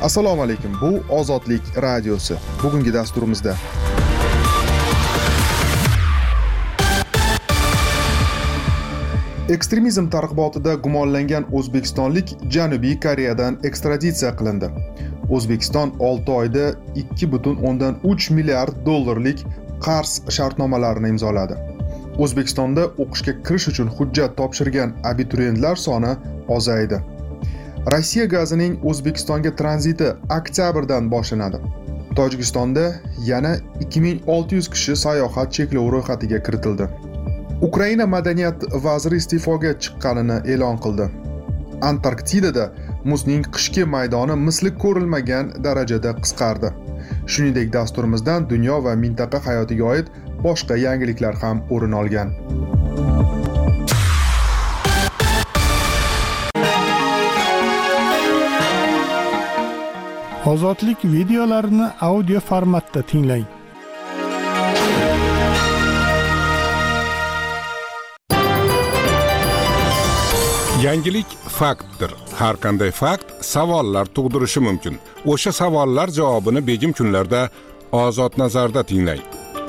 Assalomu alaykum. Bu Ozodlik radiosi. Bugungi dasturimizda ekstremizm targ'ibotida gumonlangan o'zbekistonlik Janubiy Koreyadan ekstraditsiya qilindi. O'zbekiston 6 oyda 2,3 milliard dollarlik qarz shartnomalarini imzoladi. O'zbekistonda o'qishga kirish uchun hujjat topshirgan abituriyentlar soni ozaydi. Rossiya gazining O'zbekistonga tranziti oktyabrdan boshlanadi. Tojikistonda yana 2600 kishi sayohat cheklovi ro'yxatiga kiritildi. Ukraina madaniyat vaziri iste'foga chiqqanini e'lon qildi. Antarktidada muzning qishki maydoni misli ko'rilmagan darajada qisqardi. Shuningdek, dasturimizdan dunyo va mintaqa hayotiga oid boshqa yangiliklar ham o'rin olgan. Ozodlik videolarini audio formatda tinglang. Yangilik faktdir. Har qanday fakt savollar tug'dirishi mumkin. O'sha savollar javobini begim kunlarda Ozod nazarda tinglang.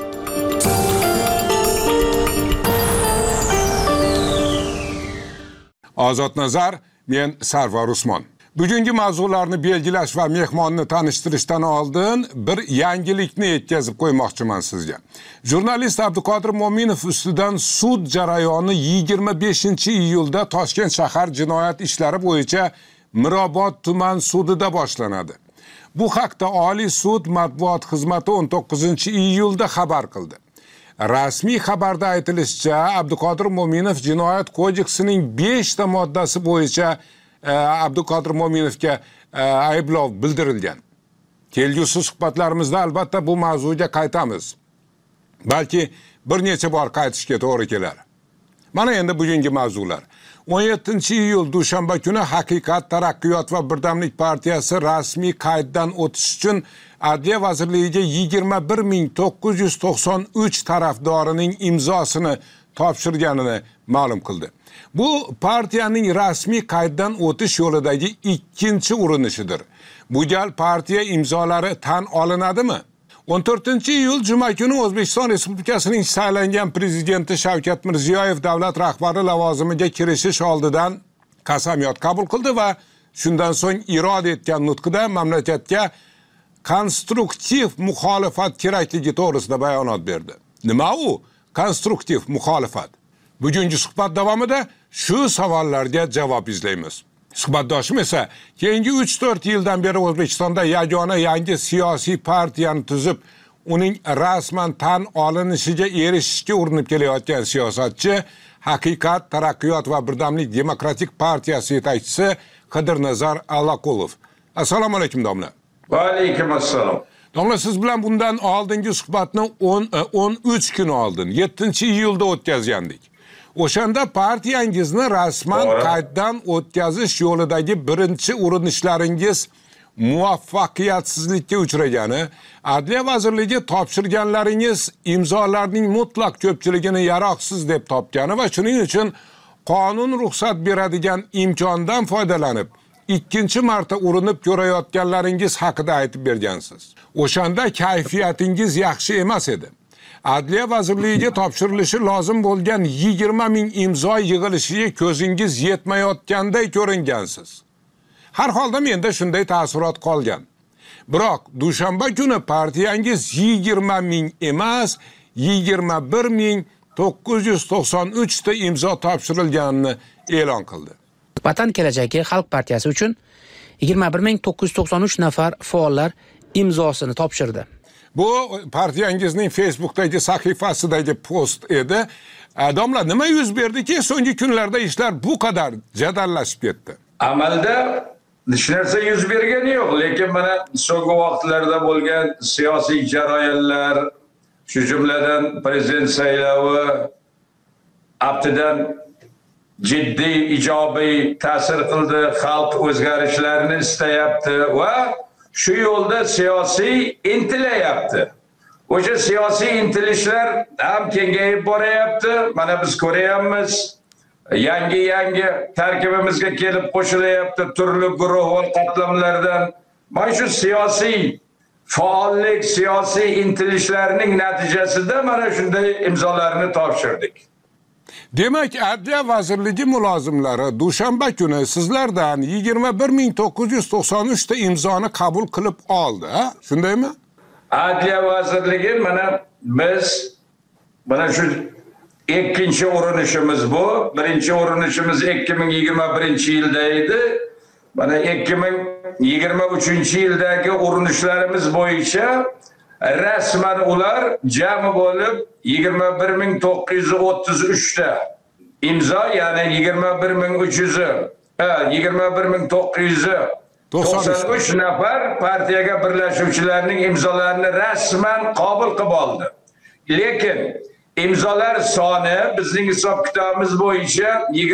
Ozod nazar, men Sarvar Usmon. Bugungi mavzularni belgilash va mehmonni tanishtirishdan oldin bir yangilikni yetkazib qo'ymoqchiman sizga. Jurnalist Abduqodir Mo'minov ustidan sud jarayoni 25-iyulda Toshkent shahar jinoyat ishlari bo'yicha Mirobod tuman sudida boshlanadi. Bu haqda Oliy sud matbuot xizmati 19-iyulda xabar qildi. Rasmiy xabarda aytilishicha, Abduqodir Mo'minov jinoyat kodeksining 5 ta moddasi bo'yicha Abduqodir Mo'minovga ayblov bildirilgan. Kelgusi suhbatlarimizda albatta bu mavzuga qaytamiz. Balki bir necha bor qaytishga to'g'ri kelar. Mana endi bugungi mavzular. 17-iyul dushanba kuni Haqiqat, Taraqqiyot va Birdamlik partiyasi rasmiy qayddan o'tish uchun Adliya vazirligiga 21993 tarafdorining imzosini topshirganini ma'lum qildi. Bu partiyaning rasmiy qayddan o'tish yo'lidagi ikkinchi urinishidir. Bu gal partiya imzolari tan olinadimi? 14-iyul juma kuni O'zbekiston Respublikasining saylangan prezidenti Shavkat Mirziyoyev davlat rahbari lavozimiga kirishish oldidan qasamyod qabul qildi va shundan so'ng irod etgan nutqida mamlakatga konstruktiv muxolifat kerakligi to'g'risida bayonot berdi. Nima u konstruktiv muxolifat? Bugungi suhbat davomida shu savollarga javob izlaymiz. Suhbatdoshim esa keyingi 3-4 yildan beri O'zbekistonda yagona yangi siyosiy partiyani tuzib, uning rasman tan olinishiga erishishga urinib kelayotgan siyosatchi, Haqiqat, Taraqqiyot va Birdamlik demokratik partiyasi yetakchisi Qidirnazar Allaqulov. Assalomu alaykum domla. Va alaykum assalom. Domla, siz bilan bundan oldingi suhbatni 13 kun oldin 7-iyulda o'tkazgandik. O'shanda partiyangizni rasman qayddan o'tkazish yo'lidagi birinchi urinishlaringiz muvaffaqiyatsizlikka uchragani, Adliya vazirligi topshirganlaringiz imzolarning mutlaq ko'pchiligini yaroqsiz deb topgani va shuning uchun qonun ruxsat beradigan imkondan foydalanib ikkinchi marta urinib ko'rayotganlaringiz haqida aytib bergansiz. O'shanda kayfiyatingiz yaxshi emas edi. Adliya vazirligiga topshirilishi lozim bo'lgan 20 ming imzo yig'ilishiga ko'zingiz yetmayotganday ko'ringansiz. Har holda menda shunday taassurot qolgan. Biroq dushanba kuni partiyangiz 20 ming emas, 21.993 ta imzo topshirilganini e'lon qildi. Vatan kelajagi Xalq partiyasi uchun 21.993 nafar faollar imzosini topshirdi. Bu partiyangizning Facebook'dagi sahifasidagi post edi. Domla, nima yuz berdiki, so'nggi kunlarda ishlar bu qadar jadallashib ketdi? Amalda hech narsa yuz bergani yo'q, lekin mana so'nggi vaqtlarda bo'lgan siyosiy jarayonlar, shu jumladan prezident saylovi aftidan jiddiy ijobiy ta'sir qildi, xalq o'zgarishlarni istayapti va shu yo'lda siyosiy intilayapti. O'sha siyosiy intilishlar ham kengayib borayapti. Mana biz ko'ryapmiz. Yangi tarkibimizga kelib qo'shilayapti turli guruh va qatlamlardan mana shu siyosiy faollik, siyosiy intilishlarning natijasida mana shunday imzolarni topshirdik. Demak, Adliya vazirligi mulozimlari dushanba kuni sizlardan 21.993 ta imzoni qabul qilib oldi, shundaymi? Adliya vazirligi biz shu ikkinchi urinishimiz bu. Birinchi urinishimiz 2021-yilda edi. Mana 2023-yildagi urinishlarimiz bo'yicha rasman ular jami bo'lib 21.933 ta imzo, ya'ni 21.993 nafar partiyaga birlashuvchilarning imzolarini rasman qabul qilib oldi. Lekin imzolar soni bizning hisob-kitobimiz bo'yicha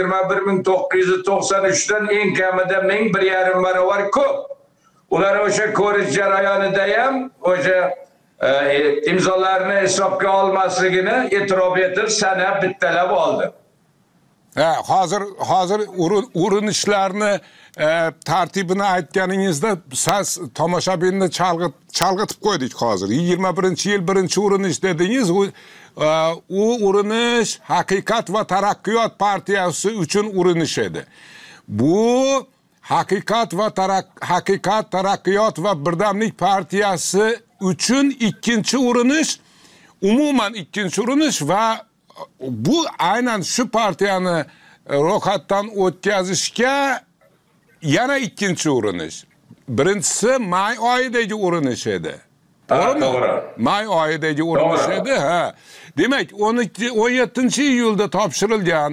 21.993 dan eng kamida 1.5 barobar ko'p. Ular o'sha ko'rish jarayonida ham o'sha imzolarni hisobga olmasligini e'tirof etib sanab bittalab oldi. Hozir urinishlarni tartibini aytganingizda siz tomoshabinni chalg'itib qo'ydik hozir. 21-yil birinchi urinish dedingiz. U urinish Haqiqat va taraqqiyot partiyasi uchun urinish edi. Bu Haqiqat, taraqqiyot va birdamlik partiyasi uchun ikkinchi urinish, umuman ikkinchi urinish va bu aynan shu partiyani ro'yxatdan o'tkazishga yana ikkinchi urinish. Birinchisi may oyidagi urinish edi. To'g'rimi? May oyidagi urinish edi, Demak, 17-iyulda topshirilgan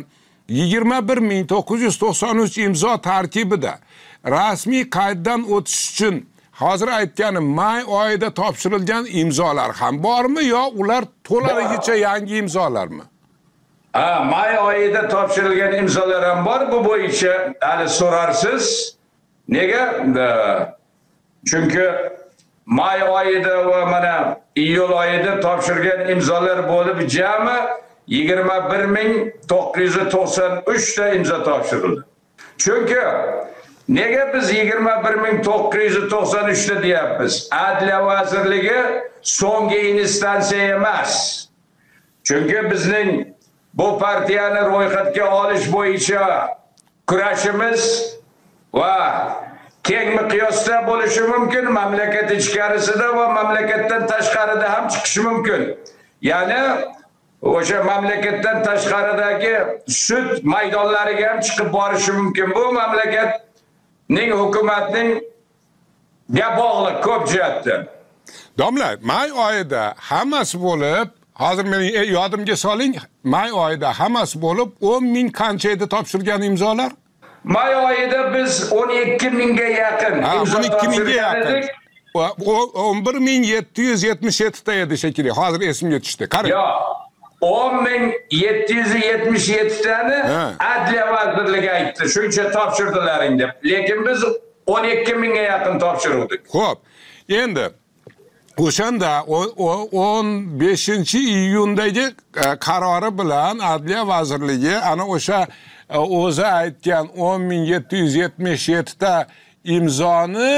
21.993 imzo tarkibida rasmiy qayddan o'tish uchun hozir aytganim may oyida topshirilgan imzolar ham bormi yo ular to'laligicha yangi imzolarmi? May oyida topshirilgan imzolar ham bor. Bu bo'yicha hali so'rarsiz. Nega? Chunki may oyida va mana iyul oyida topshirgan imzolar bo'lib jami 21.993 ta imzo topshirildi. Chunki nega biz 21.993 ta deyapmiz? Adliya vazirligi so'nggi instansiya emas. Chunki bizning bu partiyani ro'yxatga olish bo'yicha kurashimiz va keng miqyosda bo'lishi mumkin, mamlakat ichkarisida va mamlakatdan tashqarida ham chiqishi mumkin. Ya'ni o'sha mamlakatdan tashqaridagi sud maydonlariga ham chiqib borishi mumkin. Bu mamlakatning, hukumatning bog'liq ko'p jihatdan. Domla, may oyida hammasi bo'lib, hozir mening yodimga soling, may oyida hammasi bo'lib 10.000 qancha edi topshirgan imzolar? May oyida biz 12.000 ga yaqin imzo topshirgan edik. 11.777 ta edi shekilli. Hozir esimga tushdi. Qarang. Yo'q. 10.777 tani Adliya vazirligi aytdi, shuncha topshirdilaring deb. Lekin biz 12.000 ga yaqin topshirdik. Xo'p. Endi o'shanda 15-iyundagi qarori bilan Adliya vazirligi ana o'sha o'zi aytgan 10.777 ta imzoni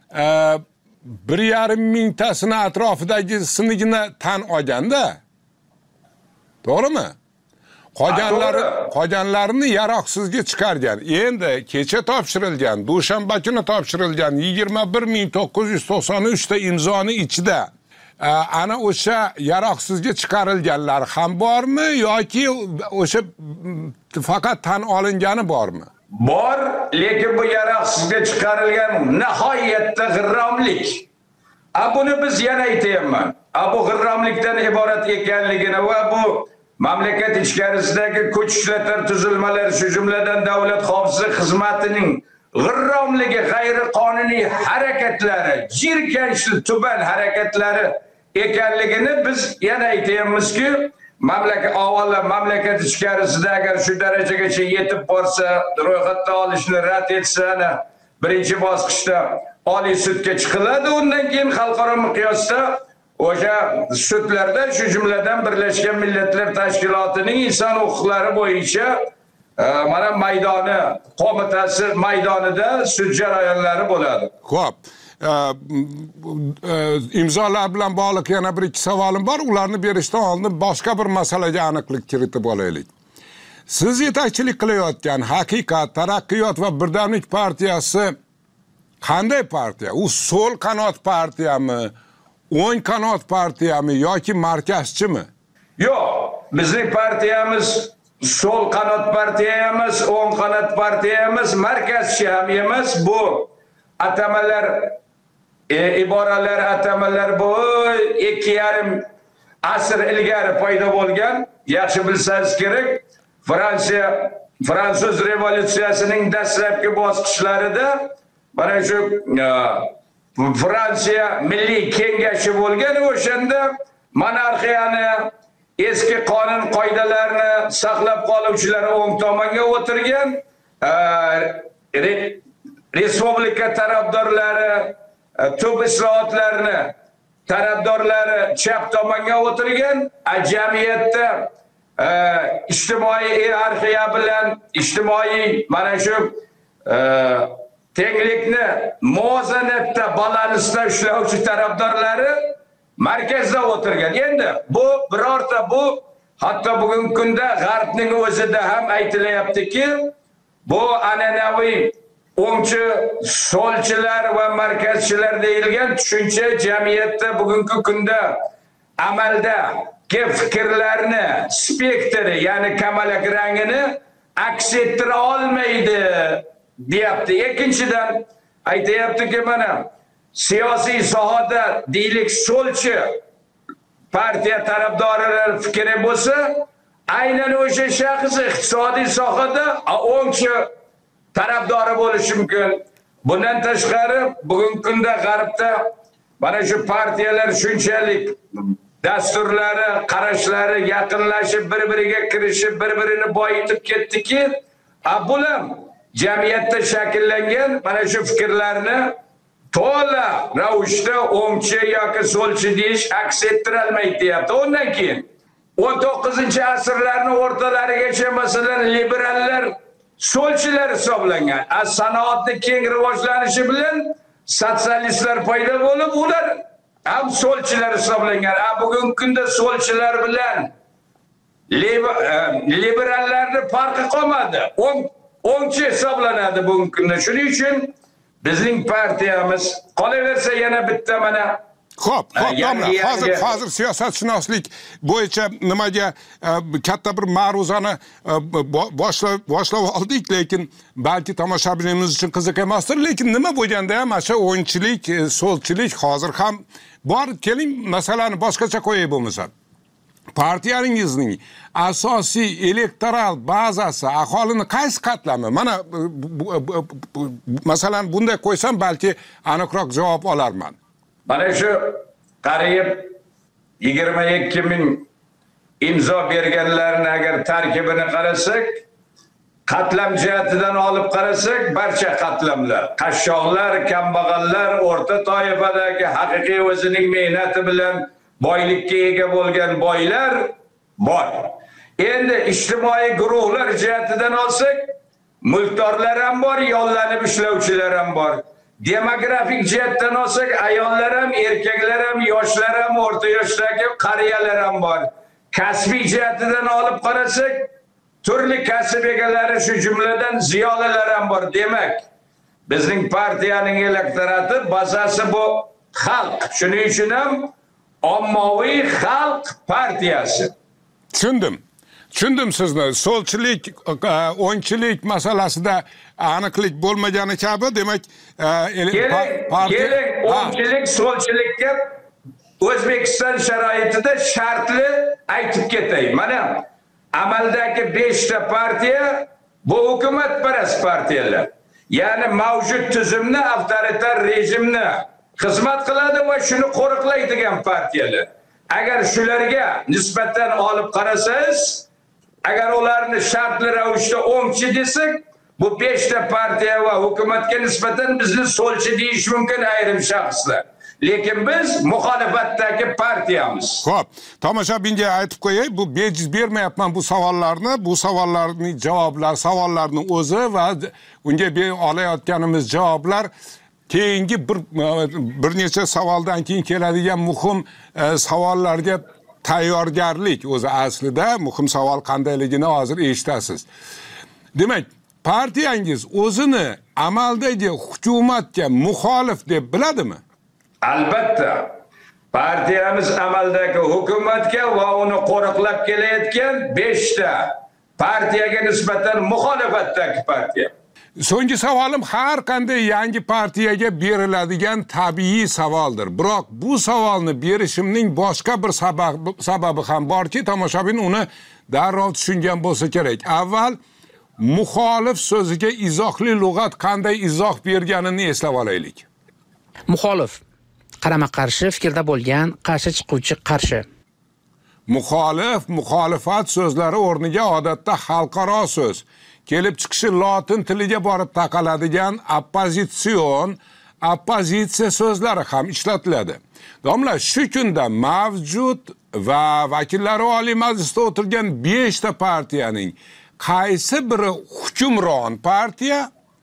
1.5 mingtasini atrofidagisinigina tan olganda. To'g'rimi? Qolganlarini yaroqsizga chiqargan. Endi kecha topshirilgan, dushanba kuni topshirilgan 21.993 ta imzoni ichida ana o'sha yaroqsizga chiqarilganlar ham bormi yoki o'sha faqat tan olingani bormi? Bor, lekin bu yaroqsizga chiqarilgan nihoyatda g'irromlik. Buni biz yana aytayapman. Bu g'irromlikdan iborat ekanligini va bu mamlakat ichkarisidagi kuch ishlatlar tuzilmalari, shu jumladan davlat xavfsizlik xizmatining g'irromligi, g'ayriqonuniy harakatlari, jirkanchli tuban harakatlari ekanligini biz yana aytayapmizki, mamlakat ichkarisida agar shu darajagacha yetib borsa, ro'yxatdan olishni rad etsa, birinchi bosqichda Oliy sudga chiqiladi, undan keyin xalqaro miqyosda o'sha sudlarda, shu jumladan Birlashgan Millatlar Tashkilotining inson huquqlari bo'yicha mana maydoni, qo'mitasi maydonida sud jarayonlari bo'ladi. Xo'p. imzolar bilan bog'liq yana bir ikki savolim bor. Ularni berishdan oldin boshqa bir masalaga aniqlik kiritib olaylik. Siz yetakchilik qilayotgan Haqiqat, Taraqqiyot va Birdamlik partiyasi qanday partiya? U so'l qanot partiyami, o'ng qanot partiyami yoki markazchimi? Yo'q, bizning partiyamiz so'l qanot partiya emas, o'ng qanot partiya emas, markazchi ham emas. Bu atamalar, iboralar, atamalar bu 2,5 asr ilgari paydo bo'lgan. Yaxshi bilsangiz kerak, Fransuz revolyutsiyasining dastlabki bosqichlarida mana shu Fransiya Milliy Kengashi bo'lgan, o'shanda monarxiyani eski qonun qoidalarini saqlab qoluvchilar o'ng tomonga o'tirgan, respublika tarafdorlari, tub islohotlarni tarafdorlari chap tomonga o'tirgan, jamiyatda ijtimoiy hiyarxiya bilan ijtimoiy mana shu tenglikni muvozanatda balansda ishlovchi tarafdorlari markazda o'tirgan. Endi bu birorta bu hatto bugungi kunda G'arbning o'zida ham aytilyaptiki, bu an'anaviy o'ngchi, so'lchilar va markazchilar deyilgan tushuncha jamiyatda bugungi kunda amalda fikrlarni spektri, ya'ni kamalak rangini aks ettira olmaydi deyapti. Ikkinchidan aytayaptiki, mana siyosiy sohada deylik so'lchi partiya tarafdorlari fikri bo'lsa, aynan o'sha shaxs iqtisodiy sohada o'ngchi tarafdori bo'lishi mumkin. Bundan tashqari bugungi kunda G'arbda mana shu partiyalar shunchalik dasturlari, qarashlari yaqinlashib, bir-biriga kirishib, bir-birini boyitib ketdiki, bular jamiyatda shakllangan mana shu fikrlarni to'la ravishda o'ngchi yoki so'lchi deyish aks ettirolmaydi deyapti. Undan keyin 19-asrlarning o'rtalarigacha masalan liberallar so'lchilar hisoblangan. Sanoatni keng rivojlanishi bilan sotsialistlar paydo bo'lib, ular ham so'lchilar hisoblangan. Bugungi kunda so'lchilar bilan liberallarning farqi qolmadi. O'ngchi hisoblanadi bugungi kunda. Shuning uchun bizning partiyamiz qolaversa yana bitta mana Xo'p, hozir siyosatshunoslik bo'yicha nimaga katta bir ma'ruzani boshlab oldik, lekin balki tomoshabinimiz uchun qiziq emasdir, lekin nima bo'lganda ham o'sha o'ngchilik, so'lchilik hozir ham bor. Keling, masalani boshqacha qo'yay bo'lmasa. Partiyaningizning asosiy elektoral bazasi aholini qaysi qatlami? Mana masalan bunday qo'ysam balki aniqroq javob olarman. Mana shu qariyb 22 ming imzo berganlarni agar tarkibini qarasak, qatlam jihatidan olib qarasak, barcha qatlamlar, qashshoqlar, kambag'allar, o'rta toifadagi haqiqiy o'zining mehnati bilan boylikka ega bo'lgan boylar bor. Endi ijtimoiy guruhlar jihatidan olsak, mulkdorlar ham bor, yollanib ishlovchilar ham bor. Demografik jihatdan olsak, ayollar ham, erkaklar ham, yoshlar ham, o'rta yoshdagi qariyalar ham bor. Kasbiy jihatidan olib qarasak, turli kasb egalari, shu jumladan ziyolilar ham bor. Demak, bizning partiyaning elektorati bazasi bu xalq. Shuning uchun ham ommaviy xalq partiyasi. Tushundim sizni. So'lchilik, o'ngchilik masalasida aniqlik bo'lmagani kabi, demak, keling, o'ngchilik, so'lchilikka O'zbekiston sharoitida shartli aytib ketay. Mana amaldagi 5 ta partiya bu hukumatparast partiyalar. Ya'ni mavjud tuzumni, avtoritar rejimni xizmat qiladi va shuni qo'riqlaydigan partiyalar. Agar shularga nisbatan olib qarasangiz, agar ularni shartli ravishda o'ngchi desak, bu 5 ta partiya va hukumatga nisbatan bizni so'lchi deyish mumkin ayrim shaxslar. Lekin biz muxolifatdagi partiyamiz. Xo'p, tomoshabinga aytib qo'yay, bu bejiz bermayapman bu savollarni. Bu savollarning javoblar, savollarning o'zi va unga olayotganimiz javoblar keyingi bir necha savoldan keyin keladigan muhim savollarga tayyorgarlik o'zi aslida muhim savol qandayligini hozir eshitasiz. Demak, partiyangiz o'zini amaldagi hukumatga muxolif deb biladimi? Albatta. Partiyamiz amaldagi hukumatga va uni qo'riqlab kelayotgan 5 ta partiyaga nisbatan muxolifatdagi partiya. So'nggi savolim har qanday yangi partiyaga beriladigan tabiiy savoldir. Biroq bu savolni berishimning boshqa bir sababi ham borki, tomoshabin uni darrov tushungan bo'lsa kerak. Avval muxolif so'ziga izohli lug'at qanday izoh berganini eslab olaylik. Muxolif qarama-qarshi fikrda bo'lgan, qarshi chiquvchi qarshi. Muxolif, muxolifat so'zlari o'rniga odatda xalqaro so'z, kelib chiqishi lotin tiliga borib taqaladigan oppozitsion, oppozitsiya so'zlari ham ishlatiladi. Domla, shu kunda mavjud va vakillari Oliy Majlisda o'tirgan 5 ta partiyaning qaysi biri hukmron partiya,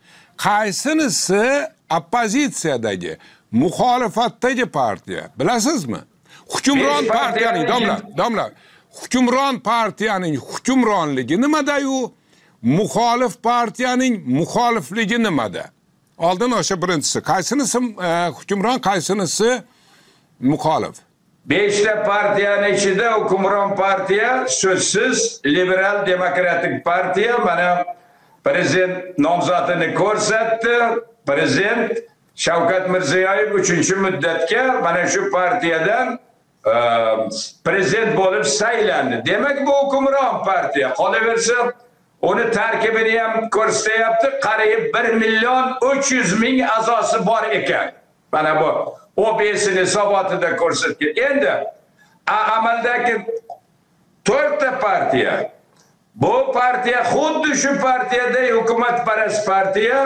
qaysinisi oppozitsiyadagi, muxolifatdagi partiya, bilasizmi? Hukmron partiyaning, domla, hukmron partiyaning hukmronligi nimada-yu, muxolif partiyaning muxolifligi nimada? Oldin o'sha birinchisi, qaysinisi hukmron, qaysinisi muxolif? 5 ta partiyaning ichida hukmron partiya so'zsiz liberal demokratik partiya. Mana prezident nomzodini ko'rsatdi. Prezident Shavkat Mirziyoyev 3-muddatga mana shu partiyadan prezident bo'lib saylandi. Demak, bu hukmron partiya. Qolaversa, uni tarkibini ham ko'rsatyapti. Qariyb 1.300.000 a'zosi bor ekan. Mana bu OBS'ni hisobotida ko'rsatgan. Endi amaldagi 4 ta partiya. Bu partiya xuddi shu partiyada hukumatparast partiya,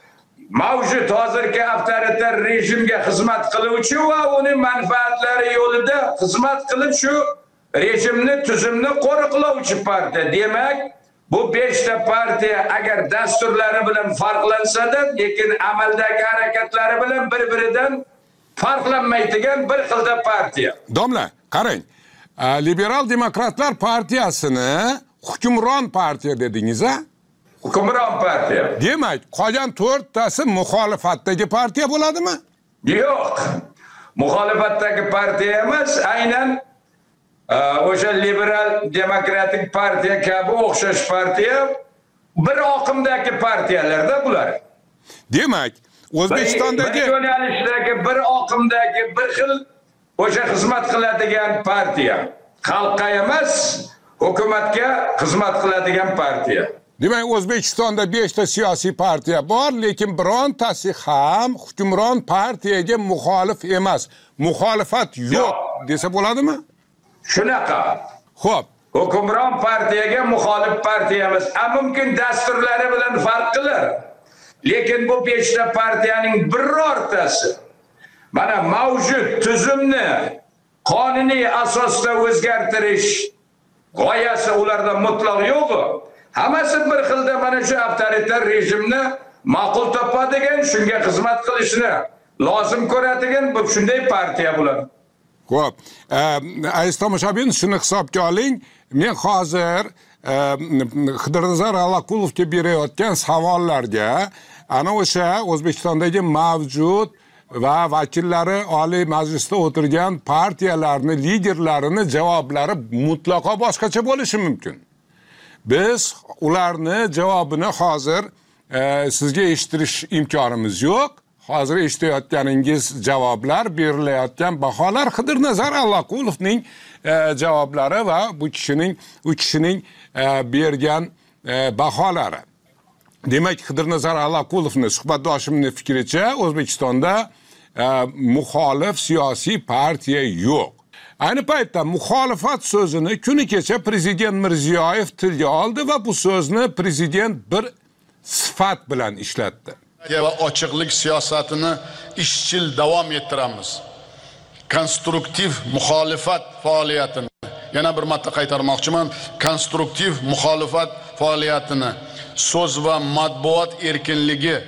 mavjud hozirgi avtoritar rejimga xizmat qiluvchi va uning manfaatlari yo'lida xizmat qilib shu rejimni, tuzumni qo'riqlovchi partiya. Demak, bu 5 ta partiya agar dasturlari bilan farqlansa-da, lekin amaldagi harakatlari bilan bir-biridan farqlanmaydigan bir xilda partiya. Domla, qarang. Liberal Demokratlar partiyasini hukmron partiya dedingiz-a? Hukmron partiya. Demak, qolgan 4 tasi muxolifatdagi partiya bo'ladimi? Yo'q. Muxolifatdagi partiya emas, aynan o'sha liberal demokratik partiya kabi o'xshash partiya bir oqimdagi partiyalarda bular. Demak, O'zbekistondagi yo'nalishdagi bir oqimdagi bir xil o'sha xizmat qiladigan partiya. Xalqqa emas, hukumatga xizmat qiladigan partiya. Demak, O'zbekistonda 5 ta siyosiy partiya bor, lekin birontasi ham hukmron partiyaga muxolif emas. Muxolifat yo'q desa bo'ladimi? Shunaqa. Xo'p. Hukmron partiyaga muxolif partiya emas. Mumkin dasturlari bilan farq qilar. Lekin bu 5 ta partiyaning birortasi mana mavjud tuzumni qonuniy asosda o'zgartirish g'oyasi ularda mutlaq yo'q. Hammasi bir xilda mana shu avtoritar rejimni ma'qul topadigan, shunga xizmat qilishni lozim ko'radigan bu shunday partiya bo'ladi. Xo'p, aziz tomoshabin, shuni hisobga oling. Men hozir Xidirzar Allaqulovga berayotgan savollarga ana o'sha O'zbekistondagi mavjud va vakillari Oliy Majlisda o'tirgan partiyalarni liderlarini javoblari mutlaqo boshqacha bo'lishi mumkin. Biz ularni javobini hozir sizga eshittirish imkonimiz yo'q. Hozir eshitayotganingiz javoblar, berilayotgan baholar Xidirzar Allaqulovning javoblari va bu kishining bergan baholari. Demak, Xidirzar Allaqulovning suhbatdoshimning fikricha O'zbekistonda muxolif siyosiy partiya yo'q. Ayni paytda muxolifat so'zini kuni kecha prezident Mirziyoyev tilga oldi va bu so'zni prezident bir sifat bilan ishlatdi. Va ochiqlik siyosatini izchil davom ettiramiz. Konstruktiv muxolifat faoliyatini yana bir marta qaytarmoqchiman. Konstruktiv muxolifat faoliyatini so'z va matbuot erkinligi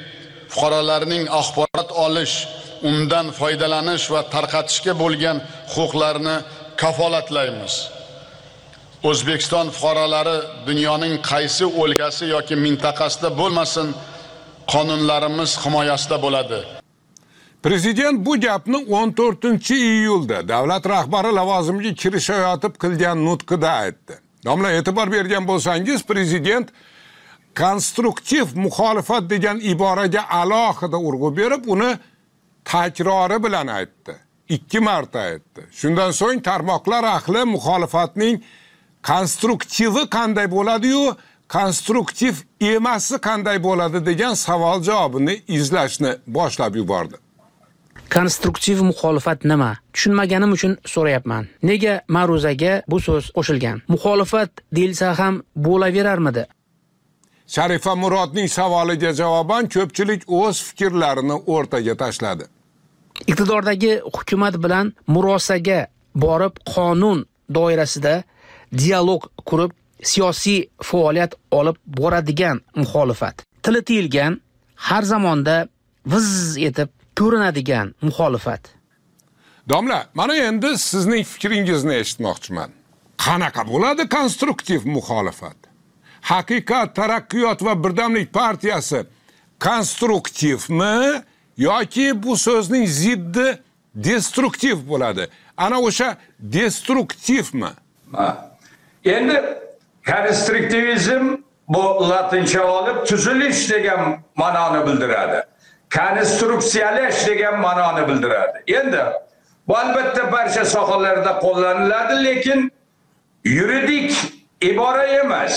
fuqarolarning axborot olish, undan foydalanish va tarqatishga bo'lgan huquqlarini kafolatlaymiz. O'zbekiston fuqarolari dunyoning qaysi o'lkasi yoki mintaqasida bo'lmasin, qonunlarimiz himoyasida bo'ladi. Prezident bu gapni 14-iyulda davlat rahbari lavozimiga kirishayotib qilgan nutqida aytdi. Domla, e'tibor bergan bo'lsangiz, prezident konstruktiv muxolifat degan iboraga alohida urg'u berib, uni takrori bilan aytdi. 2 marta aytdi. Shundan so'ng tarmoqlar ahli muxolifatning konstruktivi qanday bo'ladi-yu, konstruktiv emasi qanday bo'ladi degan savol javobini izlashni boshlab yubordi. Konstruktiv muxolifat nima? Tushunmaganim uchun so'rayapman. Nega ma'ruzaga bu so'z qo'shilgan? Muxolifat deyilsa ham bo'laverarmidi? Sharifa Murodning savoliga javoban ko'pchilik o'z fikrlarini o'rtaga tashladi. Iqtidordagi hukumat bilan murosaga borib, qonun doirasida dialog qurib, siyosiy faoliyat olib boradigan muxolifat. Tili tiyilgan, har zamonda viz etib ko'rinadigan muxolifat. Domla, mana endi sizning fikringizni eshitmoqchiman. Qanaqa bo'ladi konstruktiv muxolifat? Haqiqat, Taraqqiyot va Birdamlik partiyasi konstruktivmi yoki bu so'zning ziddi destruktiv bo'ladi? Ana o'sha destruktivmi? Endi konstruktivizm bu latincha olib tuzilish degan ma'noni bildiradi. Konstruksiyalash degan ma'noni bildiradi. Endi bu albatta barcha sohalarda qo'llaniladi, lekin yuridik ibora emas.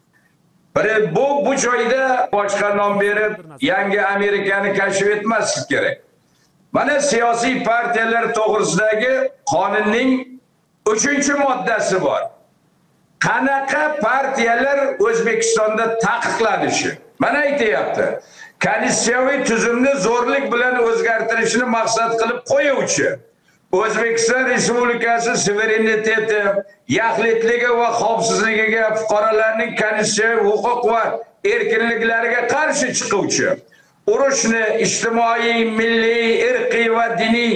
Bu joyda boshqa nom berib, yangi Amerikani kashf etmaslik kerak. Mana siyosiy partiyalar to'g'risidagi qonunning 3-moddasi bor. Qanaqa partiyalar O'zbekistonda taqiqlanishi? Mana aytayapti. Konstitutsiyaviy tuzumni zo'rlik bilan o'zgartirishni maqsad qilib qo'yuvchi, O'zbekiston Respublikasi suvereniteti, yaxlitligi va xavfsizligiga, fuqarolarning konstitutsiyaviy huquq va erkinliklariga qarshi chiquvchi, urushni, ijtimoiy, milliy, irqiy va diniy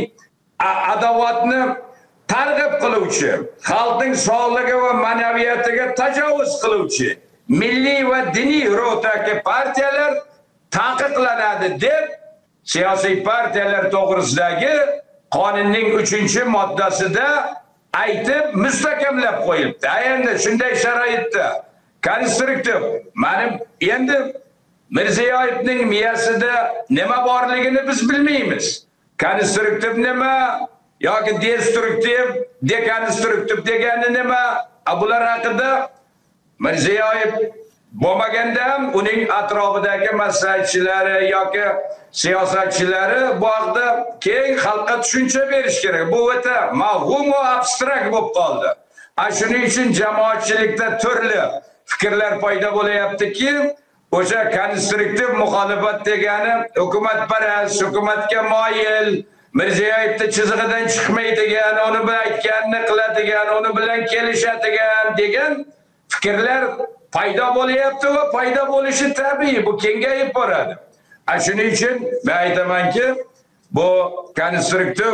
adovatni targ'ib qiluvchi, xalqning sog'ligi va ma'naviyatiga tajovuz qiluvchi, milliy va diniy ruhdagi partiyalar taqiqlanadi deb siyosiy partiyalar to'g'risidagi qonunning 3-moddasida aytib mustahkamlab qo'yildi. Endi shunday sharoitda konstruktiv, mana endi Mirziyoyevning miyasida nima borligini biz bilmaymiz. Konstruktiv nima yoki destruktiv, dekonstruktiv degani nima? Bular haqida Mirziyoyev bo'lmaganda ham uning atrofidagi maslahatchilari yoki siyosatchilari bu haqda keng xalqqa tushuncha berish kerak. Bu o'ta mavhum va abstrakt bo'lib qoldi. Shuning uchun jamoatchilikda turli fikrlar paydo bo'layaptiki, o'sha konstruktiv muxolifat degani hukumatparast, hukumatga moyil, Mirziyoyevning chizig'idan chiqmaydigan, uni bilan aytganini qiladigan, uni bilan kelishadigan degan fikrlar paydo bo'lyapti va paydo bo'lishi tabiiy, bu kengayib boradi. Shuning uchun men aytamanki, bu konstruktiv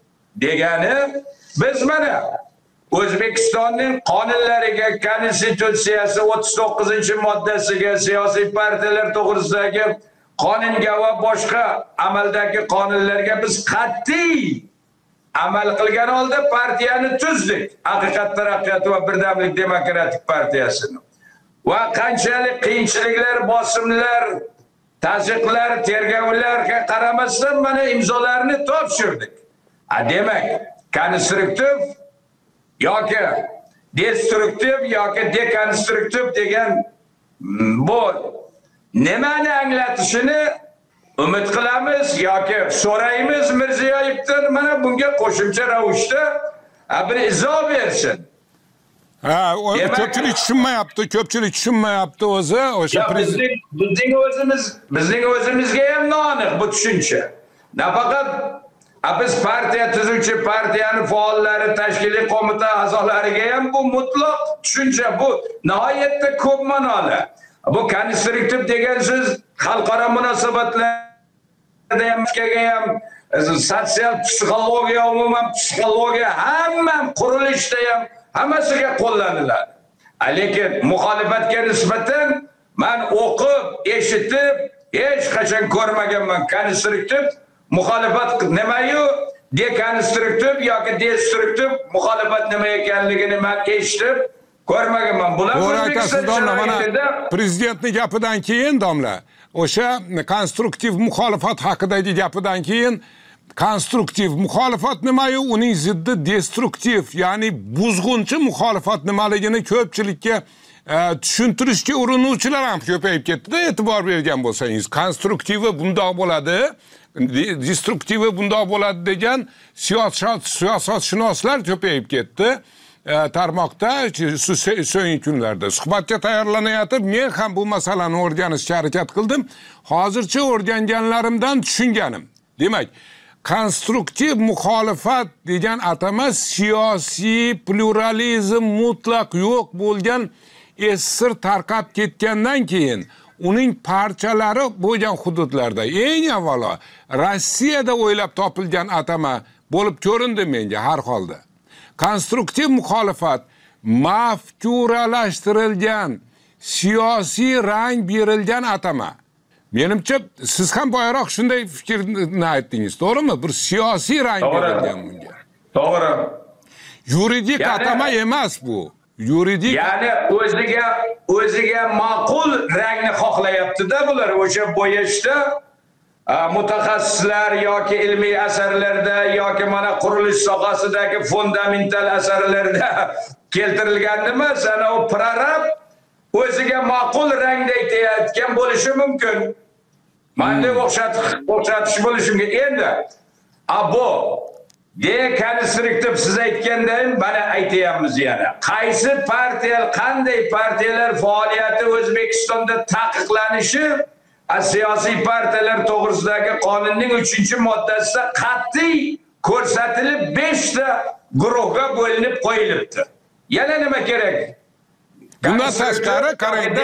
degani biz mana O'zbekistonning qonunlariga, konstitutsiyasi 39-moddasiga, siyosiy partiyalar to'g'risidagi qonunga va boshqa amaldagi qonunlarga biz qat'iy amal qilgan holda partiyani tuzdik. Haqiqat, Taraqqiyot va Birdamlik demokratik partiyasini. Va qanchalik qiyinchiliklar, bosimlar, tazyiqlar, tergovlarga qaramasdan mana imzolarni topshirdik. Demak, konstruktiv yoki destruktiv yoki dekonstruktiv degan bu nimani anglatishini umid qilamiz yoki so'raymiz Mirziyoyevdan, mana bunga qo'shimcha ravishda bir izoh bersin. Ko'pchilik tushunmayapti o'zi. O'sha bizning o'zimizga ham noaniq bu tushuncha. Nafaqat biz partiya tuzuvchi partiyani faollari, tashkiliy qo'mita a'zolariga ham bu mutlaq tushuncha, bu nihoyatda ko'p ma'noli. Bu konstruktiv degan so'z xalqaro munosabatlar ham sotsial psixologiya, umuman psixologiya hamma qurilishda ham hammasiga qo'llaniladi. Lekin muxolifatga nisbatan men o'qib, eshitib, hech qachon ko'rmaganman. Konstruktiv muxolifat nimayu, dekonstruktiv yoki destruktiv muxolifat nima ekanligini men eshitib ko'rmaganman. Bular O'zbekiston prezidentning gapidan keyin domla, o'sha konstruktiv muxolifat haqidagi gapidan keyin konstruktiv muxolifat nimayu, uning ziddi destruktiv, ya'ni buzg'unchi muxolifat nimaligini ko'pchilikka tushuntirishga urinuvchilar ham ko'payib ketdi-da, e'tibor bergan bo'lsangiz. Konstruktivi bundoq bo'ladi, destruktivi bundoq bo'ladi degan siyosatshunoslar ko'payib ketdi. Tarmoqda so'nggi kunlarda suhbatga tayyorlanayotib men ham bu masalani o'rganishga harakat qildim. Hozircha o'rganganlarimdan tushunganim. Demak, konstruktiv muxolifat degan atama siyosiy pluralizm mutlaq yo'q bo'lgan sir tarqab ketgandan keyin uning parchalari bo'lgan hududlarda eng avvalo Rossiyada o'ylab topilgan atama bo'lib ko'rindi menga har holda. Konstruktiv muxolifat mafkuralashtirilgan, siyosiy rang berilgan atama. Menimcha siz ham boyaroq shunday fikrni aytdingiz, to'g'rimi? Bir siyosiy rang berilgan bunga. To'g'ri. Yuridik atama emas bu. Yuridik. Ya'ni o'ziga ma'qul rangni xohlayapti-da bular o'sha bo'yashda. Mutaxassislar yoki ilmiy asarlarda yoki mana qurilish sohasidagi fundamental asarlarda keltirilgan nima, sana u prorab o'ziga ma'qul rangda aytayotgan bo'lishi mumkin. Manda o'xshatish bo'lishi mumkin. Endi bu dekonstruktiv siz aytgandan mana aytayapmiz yana. Qaysi partiyalar, qanday partiyalar faoliyati O'zbekistonda taqiqlanishi siyosiy partiyalar to'g'risidagi qonunning 3-moddasida qat'iy ko'rsatilib 5 ta guruhga bo'linib qo'yilibdi. Yana nima kerak? Bundan tashqari qarangda,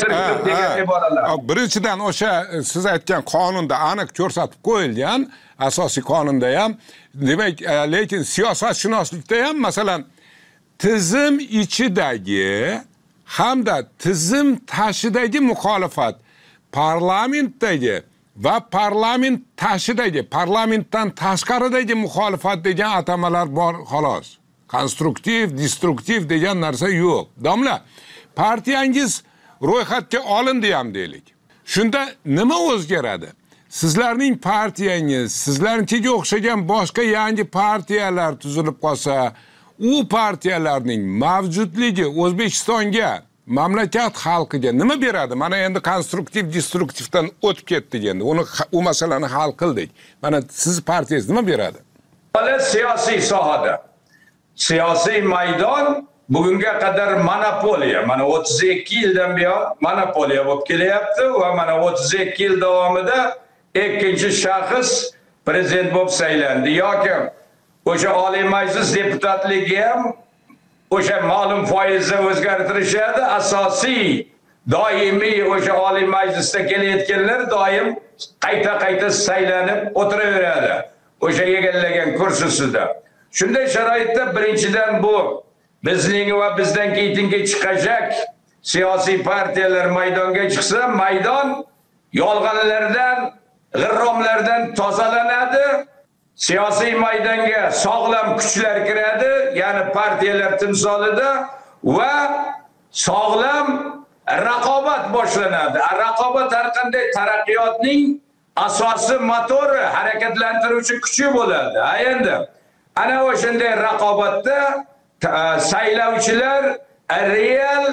birinchidan o'sha siz aytgan qonunda aniq ko'rsatib qo'yilgan, asosiy qonunda ham, demak, lekin siyosatshunoslikda ham masalan tizim ichidagi hamda tizim tashidagi muxolifat, parlamentdagi va parlament tashidagi, parlamentdan tashqaridagi muxolifat degan atamalar bor xolos. Konstruktiv, destruktiv degan narsa yo'q. Domla, partiyangiz ro'yxatga olindi ham deylik. Shunda nima o'zgaradi? Sizlarning partiyangiz, sizlarnikiga o'xshagan boshqa yangi partiyalar tuzilib qolsa, u partiyalarning mavjudligi O'zbekistonga, mamlakat xalqiga nima beradi? Mana endi konstruktiv, destruktivdan o'tib ketdik endi. U masalani hal qildik. Mana siz partiyangiz nima beradi? Siyosiy sohada, siyosiy maydon bugunga qadar monopoliya. Mana 32 yildan buyon monopoliya bo'lib kelyapti va mana 32 yil davomida ikkinchi shaxs prezident bo'lib saylandi. Yoki o'sha Oliy Majlis deputatligi ham o'sha ma'lum foizda o'zgartirishadi. Asosiy doimiy o'sha Oliy Majlisda kelayotganlar doim qayta saylanib o'tiraveradi. O'sha egallagan kursisida. Shunday sharoitda birinchidan bu bizning va bizdan keyingi chiqajak siyosiy partiyalar maydonga chiqsa, maydon yolg'onlardan, g'irromlardan tozalanadi. Siyosiy maydonga sog'lom kuchlar kiradi, ya'ni partiyalar timsolida va sog'lom raqobat boshlanadi. Raqobat har qanday taraqqiyotning asosi, motori, harakatlantiruvchi kuchi bo'ladi. Endi ana o'shanday raqobatda saylovchilar real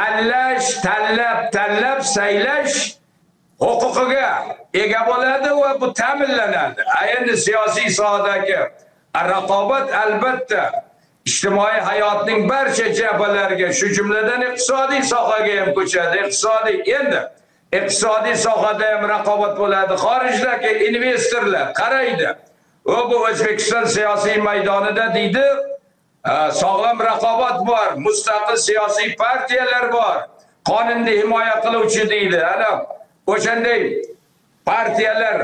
tanlab saylash huquqiga ega bo'ladi va bu ta'minlanadi. Endi siyosiy sohadagi raqobat albatta ijtimoiy hayotning barcha jabhalariga, shu jumladan iqtisodiy sohaga ham ko'chadi. Iqtisodiy sohada ham raqobat bo'ladi. Xorijdagi investorlar qaraydi. Bu O'zbekiston siyosiy maydonida deydi, sog'lom raqobat bor, mustaqil siyosiy partiyalar bor, qonunni himoya qiluvchi deydi. Ana o'shanday partiyalar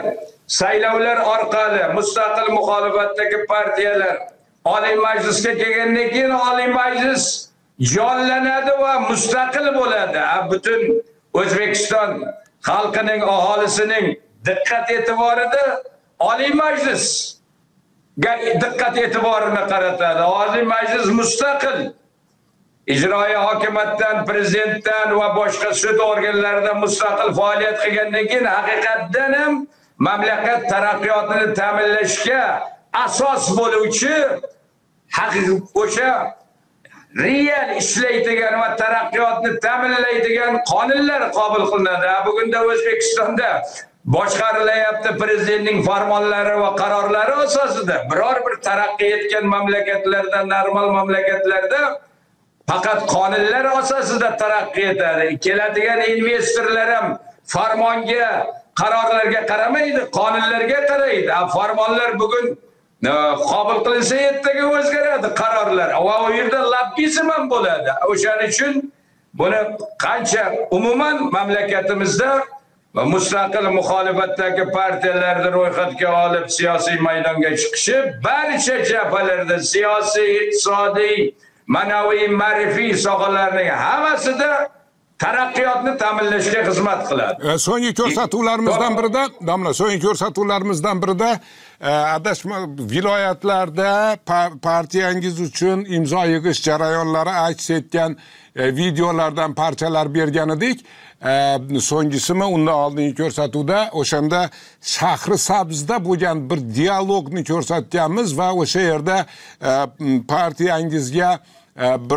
saylovlar orqali mustaqil muxolifatdagi partiyalar Oliy Majlisga kelgandan keyin Oliy Majlis jonlanadi va mustaqil bo'ladi. Butun O'zbekiston xalqining, aholisining diqqat e'tiborida Oliy Majlis diqqat e'tiborini qaratadi. Oliy Majlis mustaqil ijroiy hokimiyatdan, prezidentdan va boshqa sud organlaridan mustaqil faoliyat qilgandan keyin haqiqatdan ham mamlakat taraqqiyotini ta'minlashga asos bo'luvchi o'sha real ishlaydigan va taraqqiyotni ta'minlaydigan qonunlar qabul qilinadi. Bugunda O'zbekistonda boshqarilayapti prezidentning farmonlari va qarorlari asosida. Biror bir taraqqiy etgan mamlakatlarda, normal mamlakatlarda faqat qonunlar asosida taraqqiy etadi. Keladigan investorlar ham farmonga, qarorlarga qaramaydi, qonunlarga qaraydi. Farmonlar bugun qabul qilinsa ertaga o'zgaradi qarorlar. Va u yerda lobbizm ham bo'ladi. O'shaning uchun buni qancha umuman mamlakatimizda va mustaqil muxolifatdagi partiyalarni ro'yxatga olib siyosiy maydonga chiqishi barcha jabhalarda siyosiy, iqtisodiy, ma'naviy, ma'rifiy sohalarning hammasida taraqqiyotni ta'minlashga xizmat qiladi. So'nggi ko'rsatuvlarimizdan birida, domla, so'nggi ko'rsatuvlarimizdan birida adashma viloyatlarda partiyangiz uchun imzo yig'ish jarayonlari aks etgan videolardan parchalar bergan edik. So'nggisimi undan oldingi ko'rsatuvda o'shanda Shahri Sabzda bo'lgan bir dialogni ko'rsatganmiz va o'sha yerda partiyangizga bir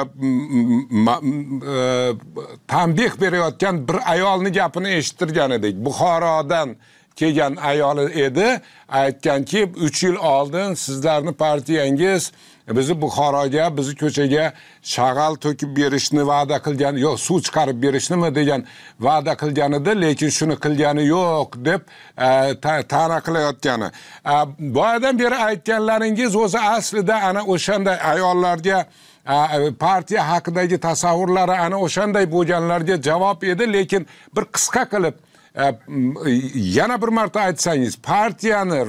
tanbeh berayotgan bir ayolni gapini eshittirgan edik. Buxorodan kelgan ayol edi, aytganki 3 yil oldin sizlarni partiyangiz bizni Buxoroga, bizni ko'chaga shag'al to'kib berishni va'da qilgan, yo'q, suv chiqarib berishnimi degan va'da qilgan edi, lekin shuni qilgani yo'q deb ta'na qilayotgani. Boyadan beri aytganlaringiz o'zi aslida ana o'shanday ayollarga partiya haqidagi tasavvurlari ana o'shanday bo'lganlarga javob edi, lekin bir qisqa qilib yana bir marta aytsangiz, partiyani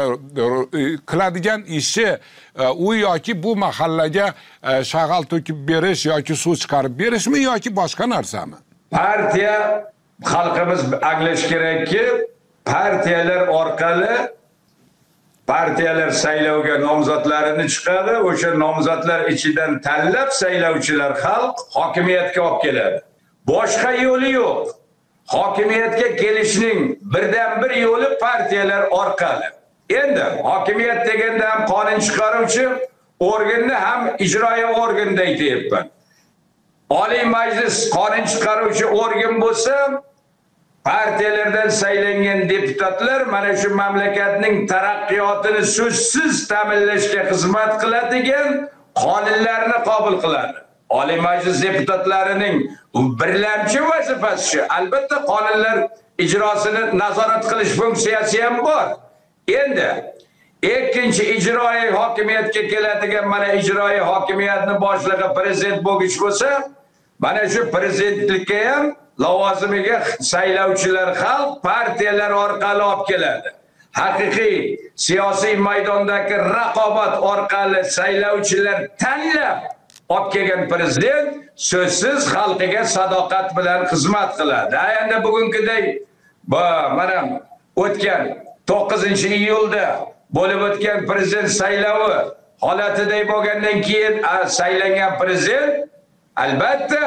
qiladigan ishi u yoki bu mahallaga shag'al to'kib berish yoki suv chiqarib berishmi yoki boshqa narsami? Partiya, xalqimiz anglash kerakki, partiyalar orqali partiyalar saylovga nomzodlarini chiqadi, o'sha nomzodlar ichidan tanlab saylovchilar xalq hokimiyatga olib keladi. Boshqa yo'li yo'q. Hokimiyatga kelishning birdan bir yo'li partiyalar orqali. Endi hokimiyat deganda ham qonun chiqaruvchi organni ham ijroiy organda aytyapman. Oliy Majlis qonun chiqaruvchi organ bo'lsa, partiyalardan saylangan deputatlar mana shu mamlakatning taraqqiyotini so'zsiz ta'minlashga xizmat qiladigan qonunlarni qabul qiladi. Oliy Majlis deputatlarining birlamchi vazifasi shu. Albatta qonunlar ijrosini nazorat qilish funksiyasi ham bor. Endi ikkinchi ijroiy hokimiyatga keladigan mana ijroiy hokimiyatni boshlig'i prezident bo'lgich bo'lsa, mana shu prezidentlikka ham lavozimiga saylovchilar xalq partiyalar orqali olib keladi. Haqiqiy siyosiy maydondagi raqobat orqali saylovchilar tanlab olib kelgan prezident so'zsiz xalqiga sadoqat bilan xizmat qiladi. Endi bugungiday mana o'tgan 9-iyulda bo'lib o'tgan prezident saylovi holatiday bo'lgandan keyin saylangan prezident albatta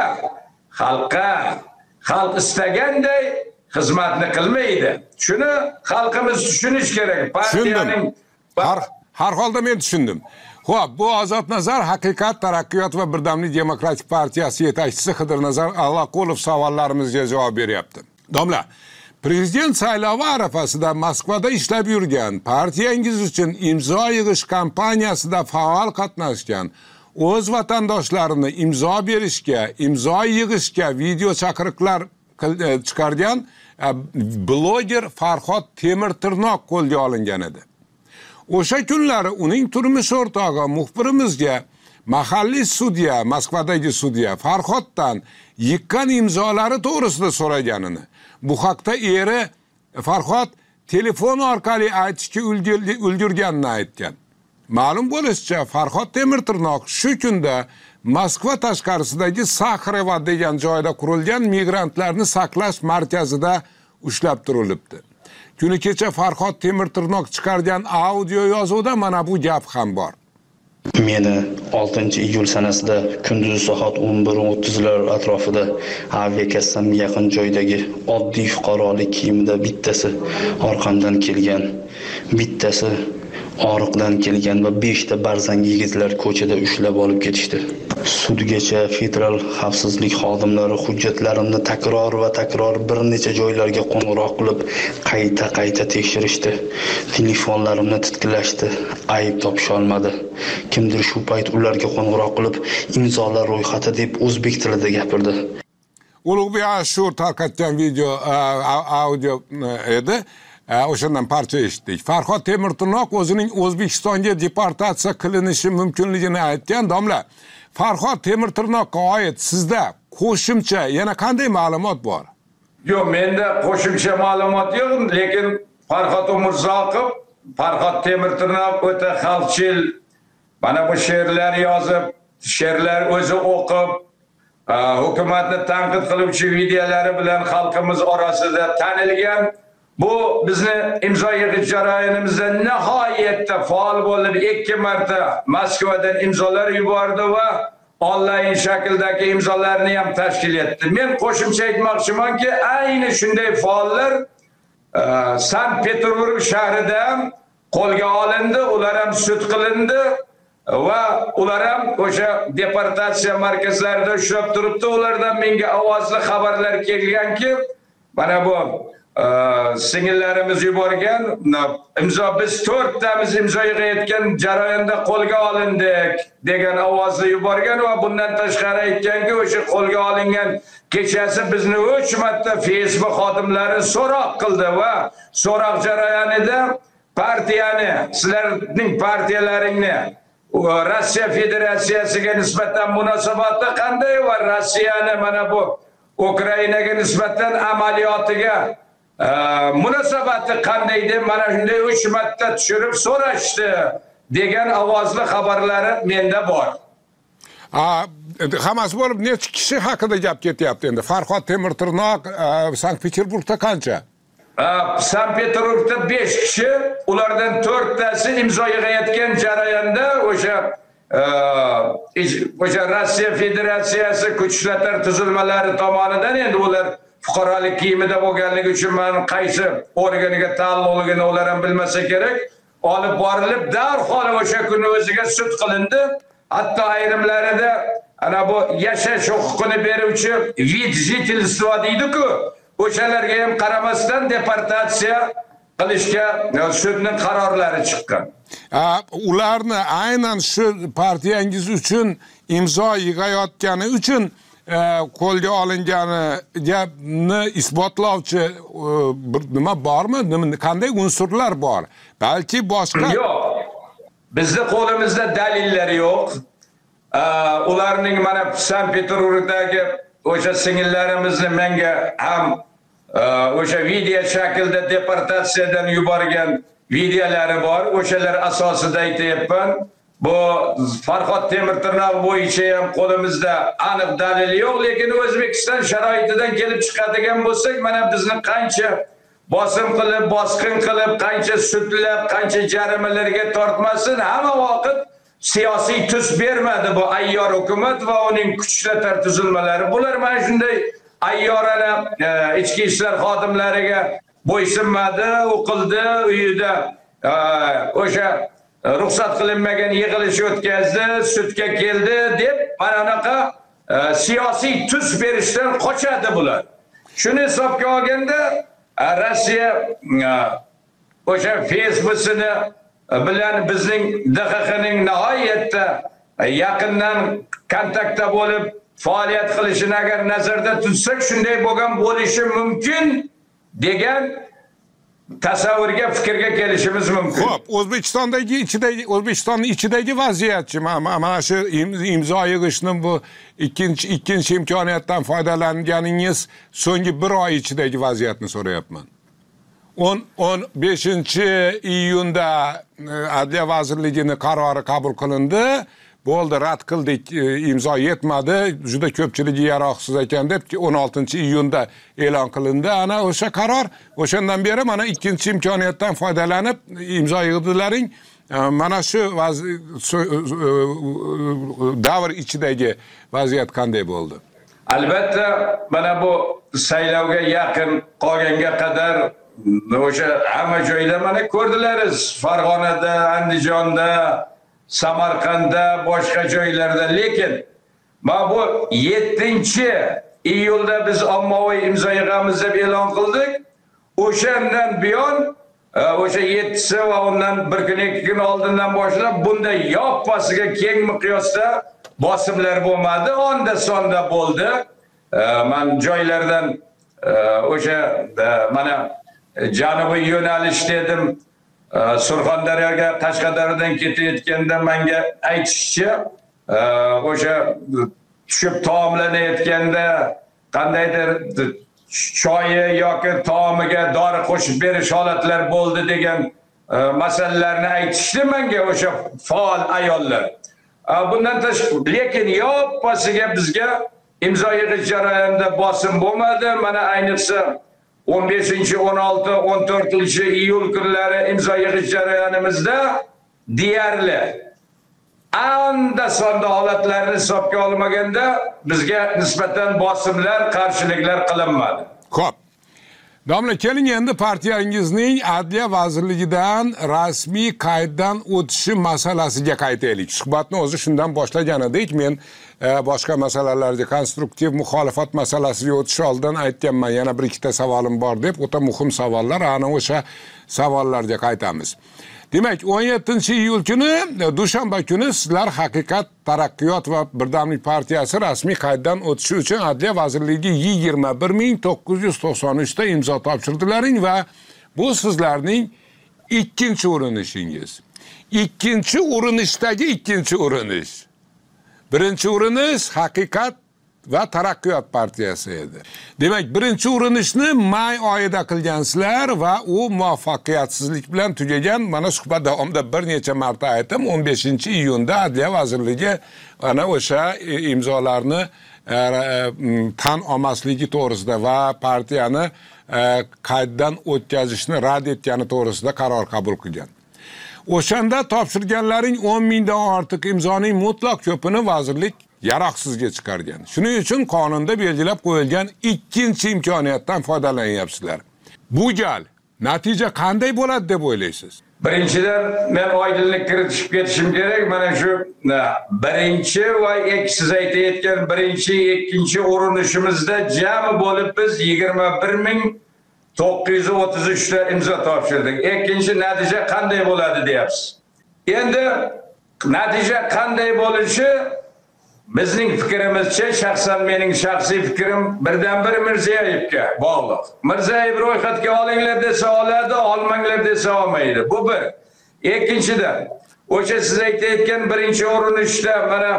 xalq istaganday xizmatni qilmaydi. Shuni xalqimiz tushunish kerak. Partiyaning har holda men tushundim. Xo'p, bu Ozodnazar Haqiqat, Taraqqiyot va Birdamlik Demokratik partiyasi yetakchisi Xidirnazar Allaqulov savollarimizga javob beryapti. Domla, prezident saylovi arafasida Moskvada ishlab yurgan, partiyangiz uchun imzo yig'ish kampaniyasida faol qatnashgan, o'z vatandoshlarini imzo berishga, imzo yig'ishga video chaqiriqlar chiqargan bloger Farhod Temirtirnoq qo'lga olingan edi. O'sha kunlari uning turmush o'rtog'i muxbirimizga mahalliy sudya, Moskvadagi sudya Farhoddan yiqqan imzolari to'g'risida so'raganini, bu haqda eri Farhod telefon orqali aytishga ulgurganini aytgan. Ma'lum bo'lishicha, Farhod Temirtirnoq shu kunda Moskva tashqarisidagi Sakharevo degan joyda qurilgan migrantlarni saqlash markazida ushlab turilibdi. Kuni kecha Farhod Temirtirnoq chiqargan audio yozuvda mana bu gap ham bor. Meni 6-iyul sanasida kunduz soat 11:30lar atrofida aviakassam yaqin joydagi oddiy fuqarolik kiyimida bittasi orqamdan kelgan, bittasi Oriqdan kelgan va 5 ta barzangi yigitlar ko'chada ushlab olib ketishdi. Sudgacha federal xavfsizlik xodimlari hujjatlarimni takror va takror bir necha joylarga qo'ng'iroq qilib, qayta tekshirishdi. Telefonlarimni titkilashdi, ayb topisha olmadi. Kimdir shu payt ularga qo'ng'iroq qilib, imzolar ro'yxati deb o'zbek tilida gapirdi. Ulug'bek Ashur tarqatgan video audio edi. O'shandan parcha eshitdik. Farhod Temirtirnoq o'zining O'zbekistonga deportatsiya qilinishi mumkinligini aytgan. Domla, Farhod Temirtirnoqqa oid sizda qo'shimcha yana qanday ma'lumot bor? Yo'q, menda qo'shimcha ma'lumot yo'q, lekin Farhod Umurzoqov, Farhod Temirtirnoq o'ta xalqchil, mana bu she'rlar yozib, she'rlar o'zi o'qib, hukumatni tanqid qiluvchi videolari bilan xalqimiz orasida tanilgan. Bu bizni imzo yig'ish jarayonimizda nihoyatda faol bo'lib 2 marta Moskvadan imzolar yubordi va onlayn shakldagi imzolarni ham tashkil etdi. Men qo'shimcha aytmoqchimanki, ayni shunday faollar Sankt-Peterburg shahrida qo'lga olindi, ular ham sud qilindi va ular ham o'sha deportatsiya markazlarida ushlab turibdi. Ulardan menga ovozli xabarlar kelganki, mana bu singillarimiz yuborgan imzo, biz 4 tamiz imzo yig'ayotgan jarayonda qo'lga olindik degan ovozli yuborgan va bundan tashqari aytganki, o'sha qo'lga olingan kechasi bizni 3 marta Facebook xodimlari so'roq qildi va so'roq jarayonida partiyani, sizlarning partiyalaringni Rossiya Federatsiyasiga nisbatan munosabati qanday va Rossiyani mana bu Ukrainaga nisbatan amaliyotiga munosabati qanday deb mana shunday 3 marta tushirib so'rashdi degan ovozli xabarlari menda bor. Hammasi bo'lib necha kishi haqida gap ketyapti endi? Farhod Temirtirnoq Sankt-Peterburgda qancha? Sankt-Peterburgda 5 kishi, ulardan 4 tasi imzo yig'ayotgan jarayonda o'sha Rossiya Federatsiyasi kuch ishlatma tuzilmalari tomonidan, endi ular fuqarolik kiyimida bo'lganligi uchun men qaysi organiga taalluqligini ular ham bilmasa kerak, olib borilib darhol o'sha kuni o'ziga sud qilindi. Hatto ayrimlarida ana bu yashash huquqini beruvchi vid jitelstva deydi-ku, o'shalarga ham qaramasdan deportatsiya qilishga sudning qarorlari chiqqan. Ularni aynan shu partiyangiz uchun imzo yig'ayotgani uchun qo'lga olinganini isbotlovchi nima bormi? Qanday unsurlar bor? Balki boshqa. Yo'q. Bizning qo'limizda dalillar yo'q. Ularning mana Sankt-Peterburgdagi o'sha singillarimizni menga ham o'sha video shaklda deportatsiyadan yuborgan videolari bor. O'shalar asosida aytayapman. Bu Farhod Temirtirnoq bo'yicha ham qo'limizda aniq dalil yo'q, lekin O'zbekiston sharoitidan kelib chiqadigan bo'lsak, mana bizni qancha bosim qilib, bosqin qilib, qancha sudlab, qancha jarimalarga tortmasin, hamma vaqt siyosiy tus bermadi bu ayyor hukumat va uning kuch ishlatma tuzilmalari. Bular mana shunday ayyorana ichki ishlar xodimlariga bo'ysunmadi, o'qildi, uyida o'sha ruxsat qilinmagan yig'ilish o'tkazdi, sudga keldi deb mana bunaqa siyosiy tus berishdan qochadi bular. Shuni hisobga olganda Rossiya o'sha Facebook'ini bilan bizning DXXning nihoyatda yaqindan kontaktda bo'lib faoliyat qilishini agar nazarda tutsak, shunday bo'lgan bo'lishi mumkin degan tasavvurga, fikrga kelishimiz mumkin. Xo'p, O'zbekistonning ichidagi vaziyatchi, mana shu imzo yig'ishning bu ikkinchi imkoniyatdan foydalanganingiz so'nggi 1 oy ichidagi vaziyatni so'rayapman. 15-iyunda Adliya vazirligining qarori qabul qilindi. Bo'ldi, rad qildik, imzo yetmadi, juda ko'pchiligi yaroqsiz ekan deb 16-iyunda e'lon qilindi. Ana o'sha qaror, o'shandan beri mana ikkinchi imkoniyatdan foydalanib imzo yig'dilaring. Mana shu davr ichidagi vaziyat qanday bo'ldi? Albatta, mana bu saylovga yaqin qolganga qadar o'sha hamma joyda mana ko'rdilariz. Farg'onada, Andijonda, Samarqandda, boshqa joylarda. Lekin mana bu 7-iyulda biz ommaviy imzo yig'amiz deb e'lon qildik. O'shandan buyon o'sha 7si va undan bir kun, 2 kun oldindan boshlab bunday yoppasiga keng miqyosda bosimlar bo'lmadi, onda sonda bo'ldi. Men joylardan o'sha mana janubiy yo'nalish dedim, Surxondaryoga, Qashqadaryodan ketayotganda menga aytishcha, o'sha tushib taomlanayotganda qandaydir choyi yoki taomiga dori qo'shib berish holatlari bo'ldi degan masalalarni aytishdi menga o'sha faol ayollar. Bundan tashqari, lekin yoppasiga bizga imzo yig'ish jarayonida bosim bo'lmadi. Mana ayniqsa 15, 16, 14-iyul kunlari imzo yig'ish jarayonimizda deyarli anda sonda holatlarni hisobga olmaganda bizga nisbatan bosimlar, qarshiliklar qilinmadi. Xo'p. Domla, keling endi partiyangizning Adliya vazirligidan rasmiy qayddan o'tishi masalasiga qaytaylik. Suhbatni o'zi shundan boshlagan edik. Men boshqa masalalarga, konstruktiv muxolifat masalasiga o'tish oldidan aytganman, yana bir ikkita savolim bor deb, o'ta muhim savollar, ana o'sha savollarga qaytamiz. Demak, 17-iyul kuni, dushanba kuni sizlar Haqiqat, Taraqqiyot va Birdamlik partiyasi rasmiy qayddan o'tishi uchun Adliya vazirligiga 21993 ta imzo topshirdilaring va bu sizlarning ikkinchi urinishingiz. Ikkinchi urinishdagi ikkinchi urinish. Birinchi urinish Haqiqat va Taraqqiyot partiyasi edi. Demak, birinchi urinishni may oyida qilgansizlar va u muvaffaqiyatsizlik bilan tugagan. Mana suhbat davomida bir necha marta aytdim, 15-iyunda Adliya vazirligi ana o'sha imzolarni tan olmasligi to'g'risida va partiyani qayddan o'tkazishni rad etgani to'g'risida qaror qabul qilgan. O'shanda topshirganlaring 10 mingdan ortiq imzoning mutlaq ko'pini vazirlik yaroqsizga chiqargan. Shuning uchun qonunda belgilab qo'yilgan ikkinchi imkoniyatdan foydalanyapsizlar. Bu gal natija qanday bo'ladi deb o'ylaysiz? Birinchidan men oydinlik kiritishib ketishim kerak. Mana shu birinchi va siz aytayotgan birinchi, ikkinchi urinishimizda jami bo'lib biz 21933 ta imzo topshirdik. Ikkinchi natija qanday bo'ladi deyapsiz. Endi natija qanday bo'lishi bizning fikrimizcha, shaxsan mening shaxsiy fikrim birdan-bir Mirziyoyevga bog'liq. Mirziyoyev ro'yxatga olinglar desa oladi, olmanglar desa olmaydi. Bu bir. Ikkinchidan, o'sha siz aytayotgan birinchi urinishda mana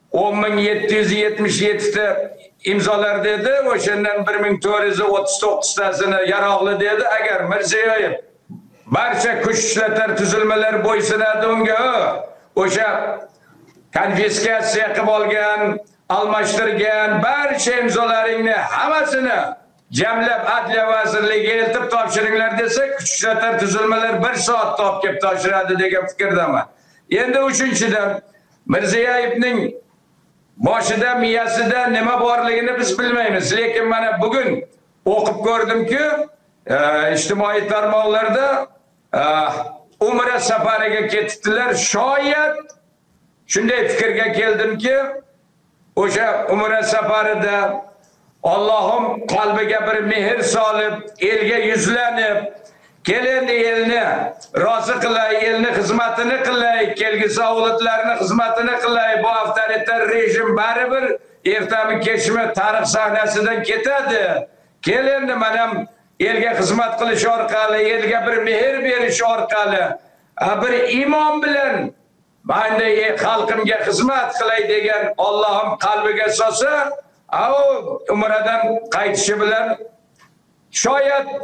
10.777 ta imzolar dedi, o'shandan 1439 tasini yaroqli dedi. Agar Mirziyoyev barcha kuch ishlatar tuzilmalar bo'ysunadi unga, o'sha konfiskatsiya qilib olgan, almashtirgan barcha imzolaringni hammasini jamlab Adliya vazirligiga eltib topshiringlar desa, kuch ishlatar tuzilmalar 1 soatda olib kelib topshiradi degan fikrdaman. Endi uchinchidan, Mirziyoyevning boshida, miyasida nima borligini biz bilmaymiz. Lekin mana bugun o'qib ko'rdimki, ijtimoiy tarmoqlarda Umra safariga ketibdilar. Shoyat shunday fikrga keldimki, o'sha Umra safarida Allohim qalbiga bir mehr solib, elga yuzlanib, kelindi elni rozi qilay, elni xizmatini qilay, kelgusi avlodlarning xizmatini qilay. Bu avtoritar rejim baribir ertami kechmi tarix sahnasidan ketadi. Kelindi mana elga xizmat qilish orqali, elga bir mehr berish orqali, bir iymon bilan Banda xalqimga xizmat qilay degan Allohim qalbiga solsa, umradan qaytishi bilan shoyat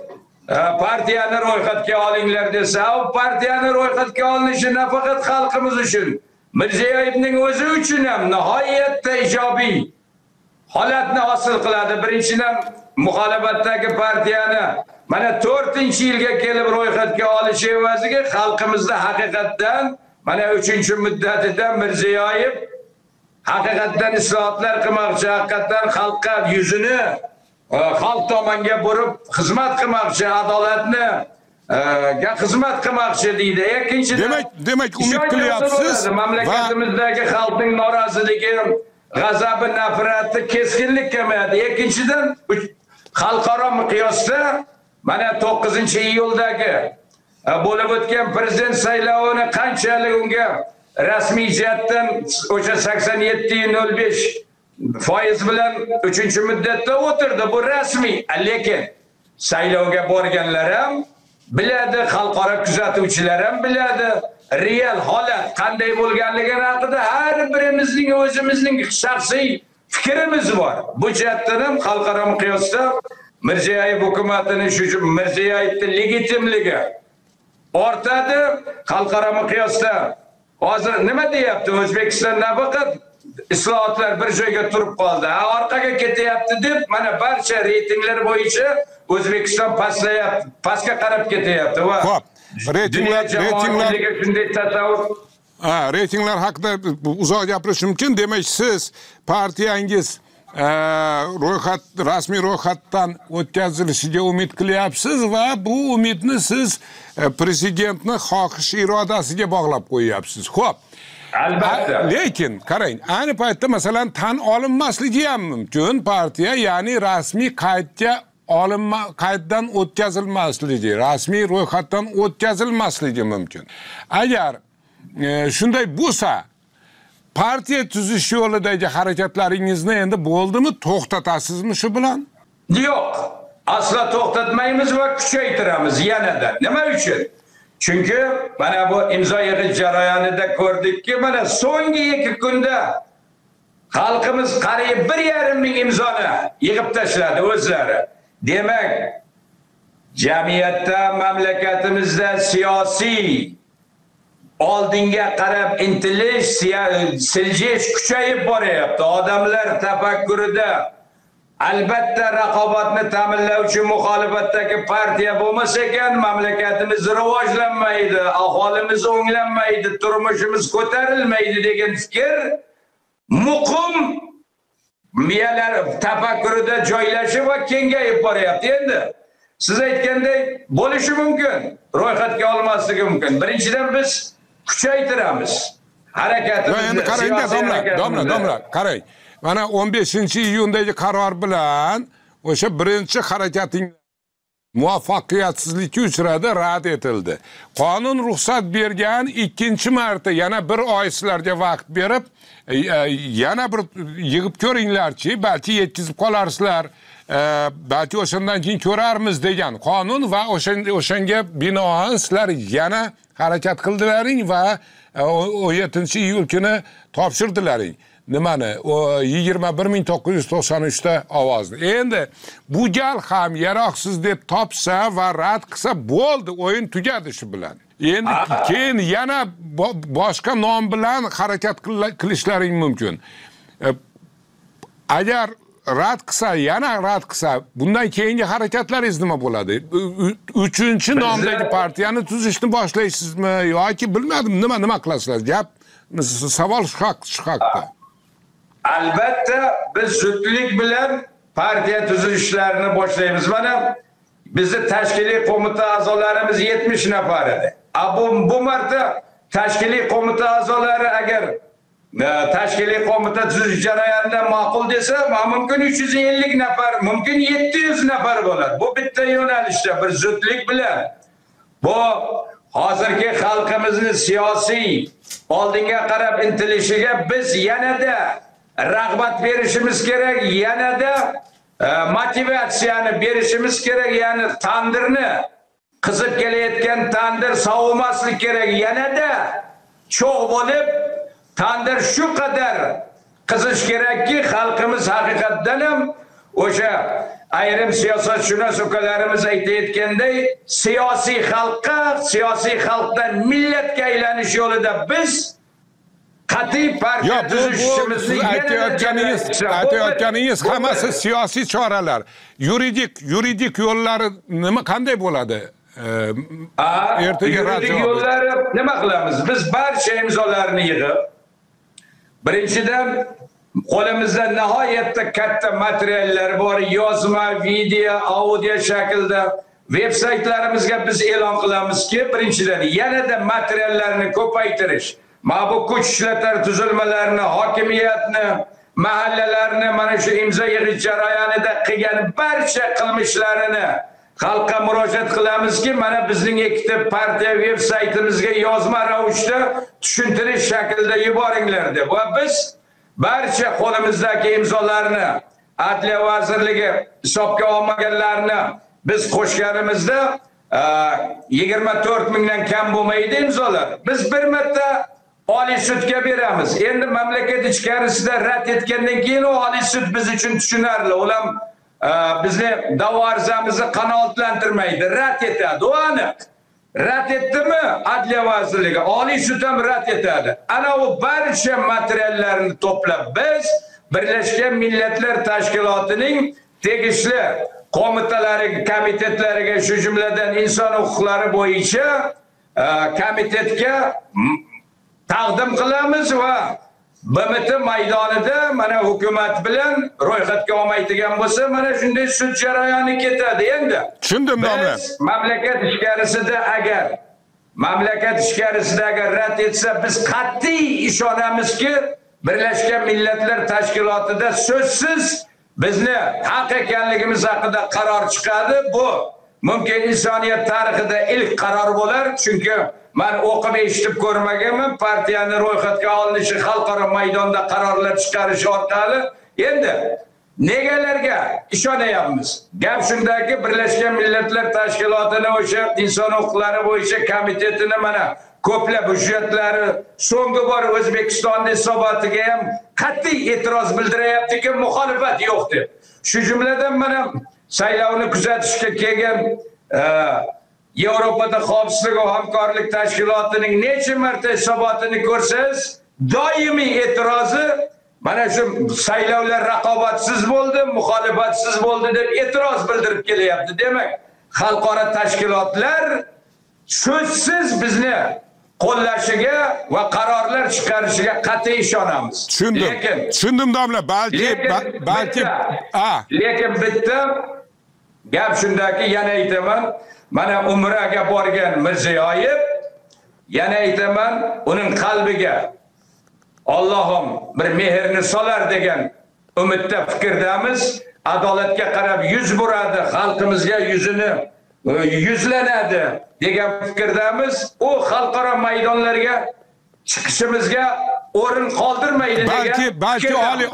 partiyani ro'yxatga olinglar desa, o partiyani ro'yxatga olinishi nafaqat xalqimiz uchun, Mirziyoyevning o'zi uchun ham nihoyatda ijobiy holatni hosil qiladi. Birinchidan muxolifatdagi partiyani mana 4-yilga kelib ro'yxatga olishi evaziga xalqimizda haqiqatdan mana 3-muddatida Mirziyoyev haqiqatdan islohotlar qilmoqchi, haqiqatdan xalqqa yuzini xalq tomonga burib xizmat qilmoqchi, adolatni xizmat qilmoqchi deydi. Ikkinchidan, demak umid qilyapsiz. Mamlakatimizdagi xalqning noroziligi, g'azabi, nafrati keskinlik kamayadi. Ikkinchidan, xalqaro miqyosda mana 9-iyuldagi bo'lib o'tgan prezident saylovini qanchalik unga rasmiy jihatdan o'sha 87.05% bilan 3-muddatda o'tirdi. Bu rasmiy, lekin saylovga borganlar ham biladi, xalqaro kuzatuvchilar ham biladi, real holat qanday bo'lganligi haqida har birimizning o'zimizning shaxsiy fikrimiz bor. Bu jihatdan ham xalqaro miqyosda Mirziyoyev hukumatini shu Mirziyoyevning legitimligi ortadi. Xalqaro miqyosda hozir nima deyapti? O'zbekiston nafaqat islohotlar bir joyga turib qoldi, orqaga ketyapti deb mana barcha reytinglar bo'yicha O'zbekiston pastlayapti, pastga qarab ketyapti. Va xo'p, reytinglar haqida uzoq gapirish mumkin. Demak, siz partiyangiz rasmiy ro'yxatdan o'tkazilishiga umid qilyapsiz va bu umidni siz prezidentning xohish irodasiga bog'lab qo'yyapsiz. Xo'p. Albatta. Lekin qarang, ayni paytda masalan tan olinmasligi ham mumkin partiya, ya'ni rasmiy qayddan o'tkazilmasligi, rasmiy ro'yxatdan o'tkazilmasligi mumkin. Agar shunday bo'lsa, partiya tuzish yo'lidagi harakatlaringizni endi bo'ldimi, to'xtatasizmi shu bilan? Yo'q, aslo to'xtatmaymiz va kuchaytiramiz yanada. Nima uchun? Chunki mana bu imzo yig'ish jarayonida ko'rdikki, mana so'nggi 2 kunda xalqimiz qariyb 1,5 ming imzoni yig'ib tashladi o'zlari. Demak, jamiyatda, mamlakatimizda siyosiy oldinga qarab intilish, siljish kuchayib boryapti. Odamlar tafakkurida albatta raqobatni ta'minlovchi muxolifatdagi partiya bo'lmasa ekan, mamlakatimiz rivojlanmaydi, aholimiz o'nglanmaydi, turmushimiz ko'tarilmaydi degan fikr muqim miyalar tafakkurida joylashib va kengayib boryapti. Endi siz aytganday bo'lishi mumkin, ro'yxatga olmasligi mumkin. Birinchidan biz kuchaytiramiz harakatimizni. Endi qarang, domla, qarang. Mana 15-iyundagi qaror bilan o'sha birinchi harakating muvaffaqiyatsizlikka uchradi, rad etildi. Qonun ruxsat bergan 2-marta yana 1 oy sizlarga vaqt berib, yana bir yig'ib ko'ringlarchi, balki yetkazib qolarsizlar, balki o'shandan keyin ko'rarmiz degan qonun va o'shanga binoan sizlar yana harakat qildilaring va 17-iyul kuni topshirdilaring. Nimani? O 21.993 ta ovozni. Endi bu gal ham yaroqsiz deb topsa va rad qilsa bo'ldi, o'yin tugadi shu bilan. Endi keyin yana boshqa nom bilan harakat qilishlaring mumkin. Agar rad qilsa, yana rad qilsa, bundan keyingi harakatlaringiz nima bo'ladi? 3-nomdagi partiyani tuzishni boshlaysizmi yoki bilmadim, nima qilasizlar? Gap savol shu haqda. Albatta biz zudlik bilan partiya tuzilishlarini boshlaymiz. Mana bizni tashkiliy qo'mita a'zolarimiz 70 nafar edi. Bu marta tashkiliy qo'mita a'zolari agar tashkiliy qo'mita tuzish jarayonida ma'qul desa, mumkin 350 nafar, mumkin 700 nafar bo'ladi. Bu bitta yo'nalishda bir zudlik bilan bu hozirgi xalqimizni siyosiy oldinga qarab intilishiga biz yanada rag'bat berishimiz kerak, yanada motivatsiyani berishimiz kerak, ya'ni tandirni qizib kelayotgan tandir sovimaslik kerak, yanada cho'g' bo'lib tandir shu qadar qizish kerakki, xalqimiz haqiqatdan ham o'sha ayrim siyosatshunos ukalarimiz aytayotganday siyosiy xalqdan millatga aylanish yo'lida biz qat'iy partiya tuzishimizni aytayotganingiz hammasi siyosiy choralar. Yuridik yo'llari nima qanday bo'ladi? Yuridik yo'llari nima qilamiz? Biz barcha imzolarni yig'ib, birinchidan qo'limizda nihoyatda katta materiallar bor, yozma, video, audio shaklda veb-saytlarimizga biz e'lon qilamizki, birinchidan yanada materiallarni ko'paytirish, mana bu kuch ishlatar tuzilmalarini, hokimiyatni, mahallalarni mana shu imzo yig'ish jarayonida qilgan barcha qilmishlarini xalqqa murojaat qilamizki, mana bizning ikkita partiya veb-saytimizga yozma ravishda tushuntirish shaklida yuboringlar deb. Va biz barcha qo'limizdagi imzolarni Adliya vazirligi hisobga olmaganlarni biz qo'shganimizda 24 mingdan kam bo'lmaydi imzolar. Biz bir marta Oliy sudga beramiz. Endi mamlakat ichkarisida rad etgandan keyin Oliy sud biz uchun tushunarli. Ular bizni da'vo arizamizni qanoatlantirmaydi, rad etadi. U aniq. Rad etdimi Adliya vazirligi, Oliy sud ham rad etadi. Ana u barcha materiallarni to'plab biz Birlashgan Millatlar Tashkilotining tegishli qo'mitalariga, komitetlariga, shu jumladan inson huquqlari bo'yicha komitetga taqdim qilamiz va BMT maydonida mana hukumat bilan ro'yxatga olmaydigan bo'lsa, mana shunday sud jarayoni ketadi. Endi tushundim domla. Biz mamlakat ichkarisida agar rad etsa, biz qat'iy ishonamizki, Birlashgan Millatlar Tashkilotida so'zsiz bizni haq ekanligimiz haqida qaror chiqadi. Bu mumkin insoniyat tarixida ilk qaror bo'lar, chunki men o'qib eshitib ko'rmaganman partiyani ro'yxatga olinishi, xalqaro maydonda qarorlar chiqarish orqali. Endi negalarga ishonayapmiz? Gap shundaki, Birlashgan Millatlar Tashkilotini o'sha inson huquqlari bo'yicha komitetini mana ko'plab hujjatlari so'nggi bor O'zbekistonning hisobotiga ham qat'iy e'tiroz bildirayaptiki, muxolifat yo'q deb. Shu jumladan mana saylovni kuzatishga kelgan Yevropada Xavfsizlik va hamkorlik tashkilotining necha marta hisobotini ko'rsangiz, doimiy e'tirozi mana shu saylovlar raqobatsiz bo'ldi, muxolifatsiz bo'ldi deb e'tiroz bildirib kelyapti. Demak, xalqaro tashkilotlar so'zsiz bizni qo'llashiga va qarorlar chiqarishiga qat'iy ishonamiz. Tushundim domla. Lekin bitta gap shundaki, yana aytaman, mana Umraga borgan Mirziyoyev, yana aytaman, uning qalbiga Allohim bir mehrni solar degan umidda fikrdamiz. Adolatga qarab yuz buradi, xalqimizga yuzini yuzlanadi degan fikrdamiz. U xalqaro maydonlarga chiqishimizga o'rin qoldirmaydi degan. Balki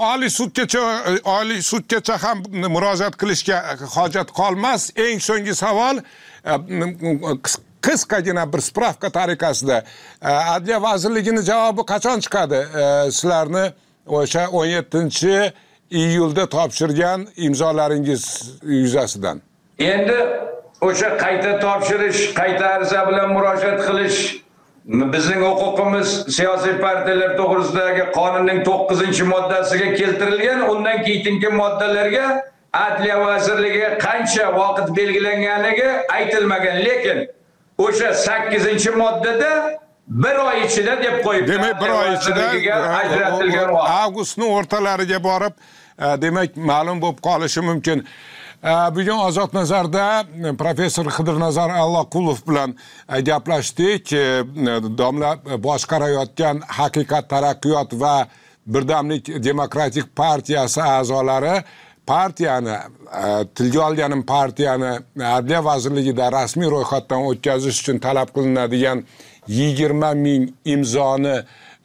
Oliy sudgacha ham murojaat qilishga hojat qolmas. Eng so'nggi savol, qisqagina bir spravka tariqasida Adliya vazirligining javobi qachon chiqadi? Sizlarni o'sha 17-iyulda topshirgan imzolaringiz yuzasidan. Endi o'sha qayta topshirish, qayta ariza bilan murojaat qilish bizning huquqimiz siyosiy partiyalar to'g'risidagi qonunning 9-moddasiga keltirilgan. Undan keyingi moddalarga Adliya vazirligiga qancha vaqt belgilanganligi aytilmagan, lekin o'sha 8-moddada bir oy ichida deb qo'yibdi. Demak, bir oy ichida ajratilgan vaqt avgustning o'rtalariga borib, demak, ma'lum bo'lib qolishi mumkin. Bugun Ozod nazarda professor Xidirnazar Alloqulov bilan gaplashdik. Domla boshqarayotgan Haqiqat taraqqiyot va Birdamlik demokratik partiyasi a'zolari partiyani, tilga olganim partiyani Adliya vazirligida rasmiy ro'yxatdan o'tkazish uchun talab qilinadigan 20 ming imzoni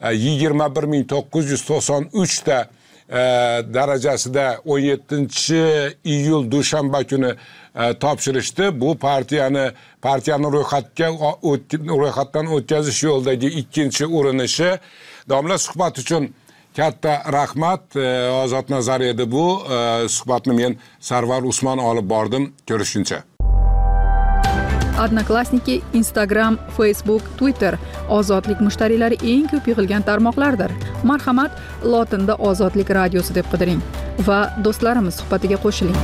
21993 ta darajasida 17-iyul dushanba kuni topshirishdi. Bu partiyani ro'yxatdan o'tkazish yo'lidagi ikkinchi urinishi. Domla, suhbat uchun Katta rahmat. Ozod nazar edi bu. Suhbatni men Sarvar Usmon olib bordim. Ko'rishguncha. Odnoklassniki, Instagram, Facebook, Twitter ozodlik mushtariylari eng ko'p yig'ilgan tarmoqlardir. Marhamat, lotinda Ozodlik radiosi deb qidiring va do'stlarimiz suhbatiga qo'shiling.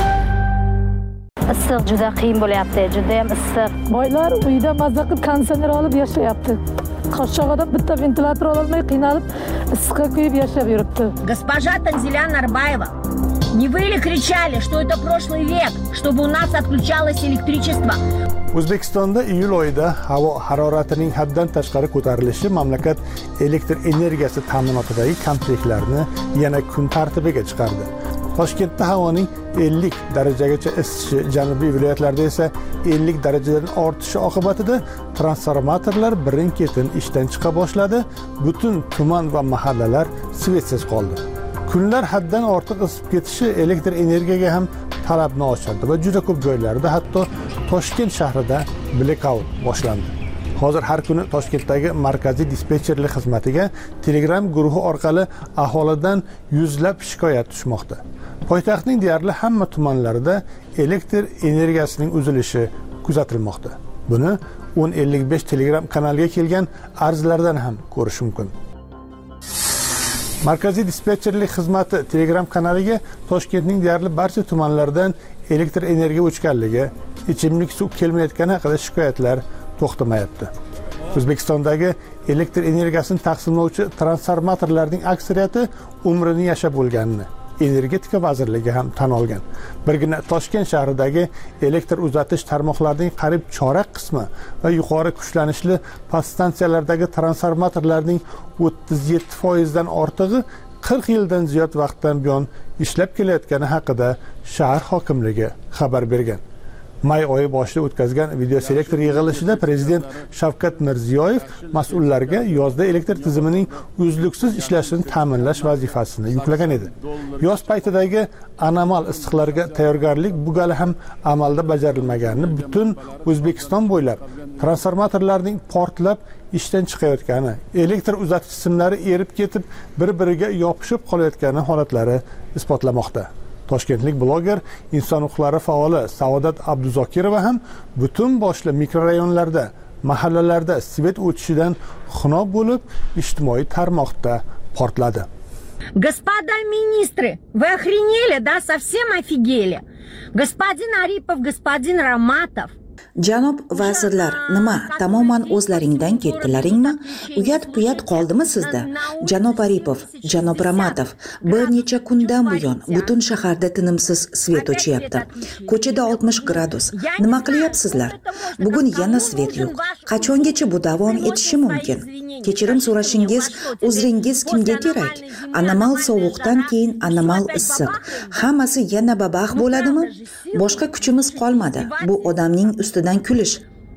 Issiq juda qiyin bo'lyapti, juda ham issiq. Boylar uyda mazza qilib konditsioner olib yashayapti. Qashqadaryoda bitta ventilyator ololmay qiynalib issiqqa kuyib yashab yuribdi. Госпожа Танзиля Нарбаева, не вы ли кричали, что это прошлый век, чтобы у нас отключалось электричество? O'zbekistonda iyul oyida havo haroratining haddan tashqari ko'tarilishi mamlakat elektr energiyasi ta'minotidagi kamchiliklarni yana kun tartibiga chiqardi. Toshkentda havoning 50 darajagacha isishi, janubiy viloyatlarda esa 50 darajadan ortishi oqibatida transformatorlar birin-ketin ishdan chiqa boshladi. Butun tuman va mahallalar svetsiz qoldi. Kunlar haddan ortiq isib ketishi elektr energiyaga ham talabni oshirdi va juda ko'p joylarda, hatto Toshkent shahrida blackout boshlandi. Hozir har kuni Toshkentdagi markaziy dispetcherlik xizmatiga Telegram guruhi orqali aholidan yuzlab shikoyat tushmoqda. Poytaxtning deyarli hamma tumanlarida elektr energiyasining uzilishi kuzatilmoqda. Buni 1055 Telegram kanaliga kelgan arzlardan ham ko'rish mumkin. Markaziy dispetcherlik xizmati Telegram kanaliga Toshkentning deyarli barcha tumanlaridan elektr energiya o'chganligi, ichimlik suv kelmayotgani haqida shikoyatlar to'xtamayapti. O'zbekistondagi elektr energiyasini taqsimlovchi transformatorlarning aksariyati umrini yashab bo'lganini Energetika vazirligi ham tan olgan. Birgina Toshkent shahridagi elektr uzatish tarmoqlarining qariyb chorak qismi va yuqori kuchlanishli podstansiyalardagi transformatorlarning 37% dan ortig'i 40 yildan ziyod vaqtdan buyon ishlab kelayotgani haqida shahar hokimligi xabar bergan. May oyi boshida o'tkazgan videoselektor yig'ilishida prezident Shavkat Mirziyoyev mas'ullarga yozda elektr tizimining uzluksiz ishlashini ta'minlash vazifasini yuklagan edi. Yoz paytidagi anomal issiqlarga tayyorgarlik bu gali ham amalda bajarilmaganini, butun O'zbekiston bo'ylab transformatorlarning portlab ishdan chiqayotgani, elektr uzatish simlari erib ketib, bir-biriga yopishib qolayotgani holatlari isbotlamoqda. Toshkentlik bloger, inson huquqlari faoli Saodat Abduzokirova ham butun boshli mikrorayonlarda, mahallalarda svet o'tishidan xunob bo'lib, ijtimoiy tarmoqda portladi. Господа министры, вы охренели, да, совсем офигели? Господин Aripov, господин Ramatov. Janob vazirlar, nima, tamoman o'zlaringdan ketdilaringmi? Uyat-puyat qoldimi sizda? Janob Aripov, janob Ramatov, bir necha kundan buyon butun shaharda tinimsiz svet o'chyapti. Ko'chada 60 gradus. Nima qilyapsizlar? Bugun yana svet yo'q. Qachongacha bu davom etishi mumkin? Kechirim so'rashingiz, uzringiz kimga kerak? Anomal sovuqdan keyin anomal issiq. Hammasi yana babax bo'ladimi? Boshqa kuchimiz qolmadi. Bu odamning ustidan kulish.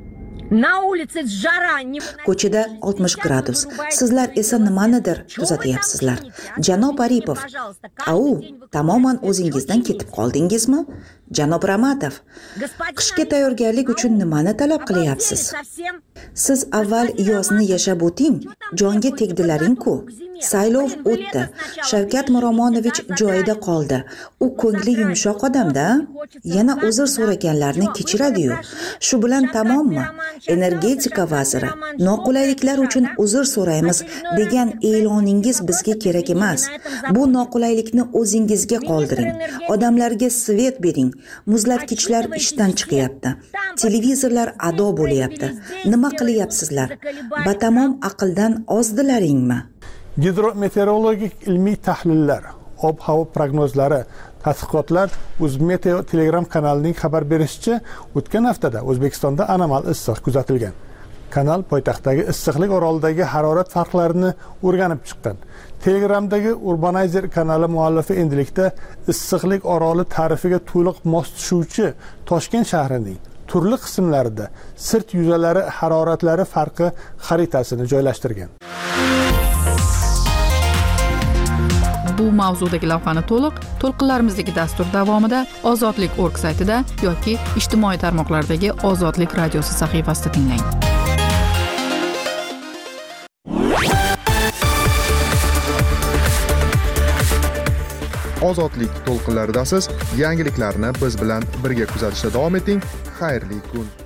Ko'chada 60 gradus. Sizlar esa nimanidir kuzatyapsizlar. Janob Aripov, au, tamoman o'zingizdan ketib qoldingizmi? Janob Ramatov, qishga tayyorgarlik uchun nimani talab qilyapsiz? Siz avval yozni yashab o'ting, jonga tegdilaring-ku. Saylov o'tdi. Shavkat Miromonovich joyida qoldi. U ko'ngli yumshoq odamda, yana uzr so'raganlarni kechiradi-yu. Shu bilan tamommi? Energetika vaziri, noqulayliklar uchun uzr so'raymiz degan e'loningiz bizga kerak emas. Bu noqulaylikni o'zingizga qoldiring. Odamlarga svet bering. Muzlatgichlar ishdan chiqyapti. Televizorlar ado bo'lyapti. Nima qilyapsizlar? Batamom aqldan ozdilaringmi? Gidrometeorologik ilmiy tahlillar, ob-havo prognozlari, tadqiqotlar O'zmeteo Telegram kanalining xabar berishicha, o'tgan haftada O'zbekistonda anomal issiq kuzatilgan. Kanal poytaxtdagi issiqlik orolidagi harorat farqlarini o'rganib chiqqan. Telegramdagi Urbanizer kanali muallifi endilikda issiqlik oroli ta'rifiga to'liq mos tushuvchi Toshkent shahrining turli qismlarida sirt yuzalari haroratlari farqi xaritasini joylashtirgan. Bu mavzudagi lavhani to'lqinlarimizdagi dastur davomida ozodlik.org saytida yoki ijtimoiy tarmoqlardagi Ozodlik radiosi sahifasida tinglang. ozodlik to'lqinlaridasiz. Yangiliklarni biz bilan birga kuzatishda davom eting. Xayrli kun.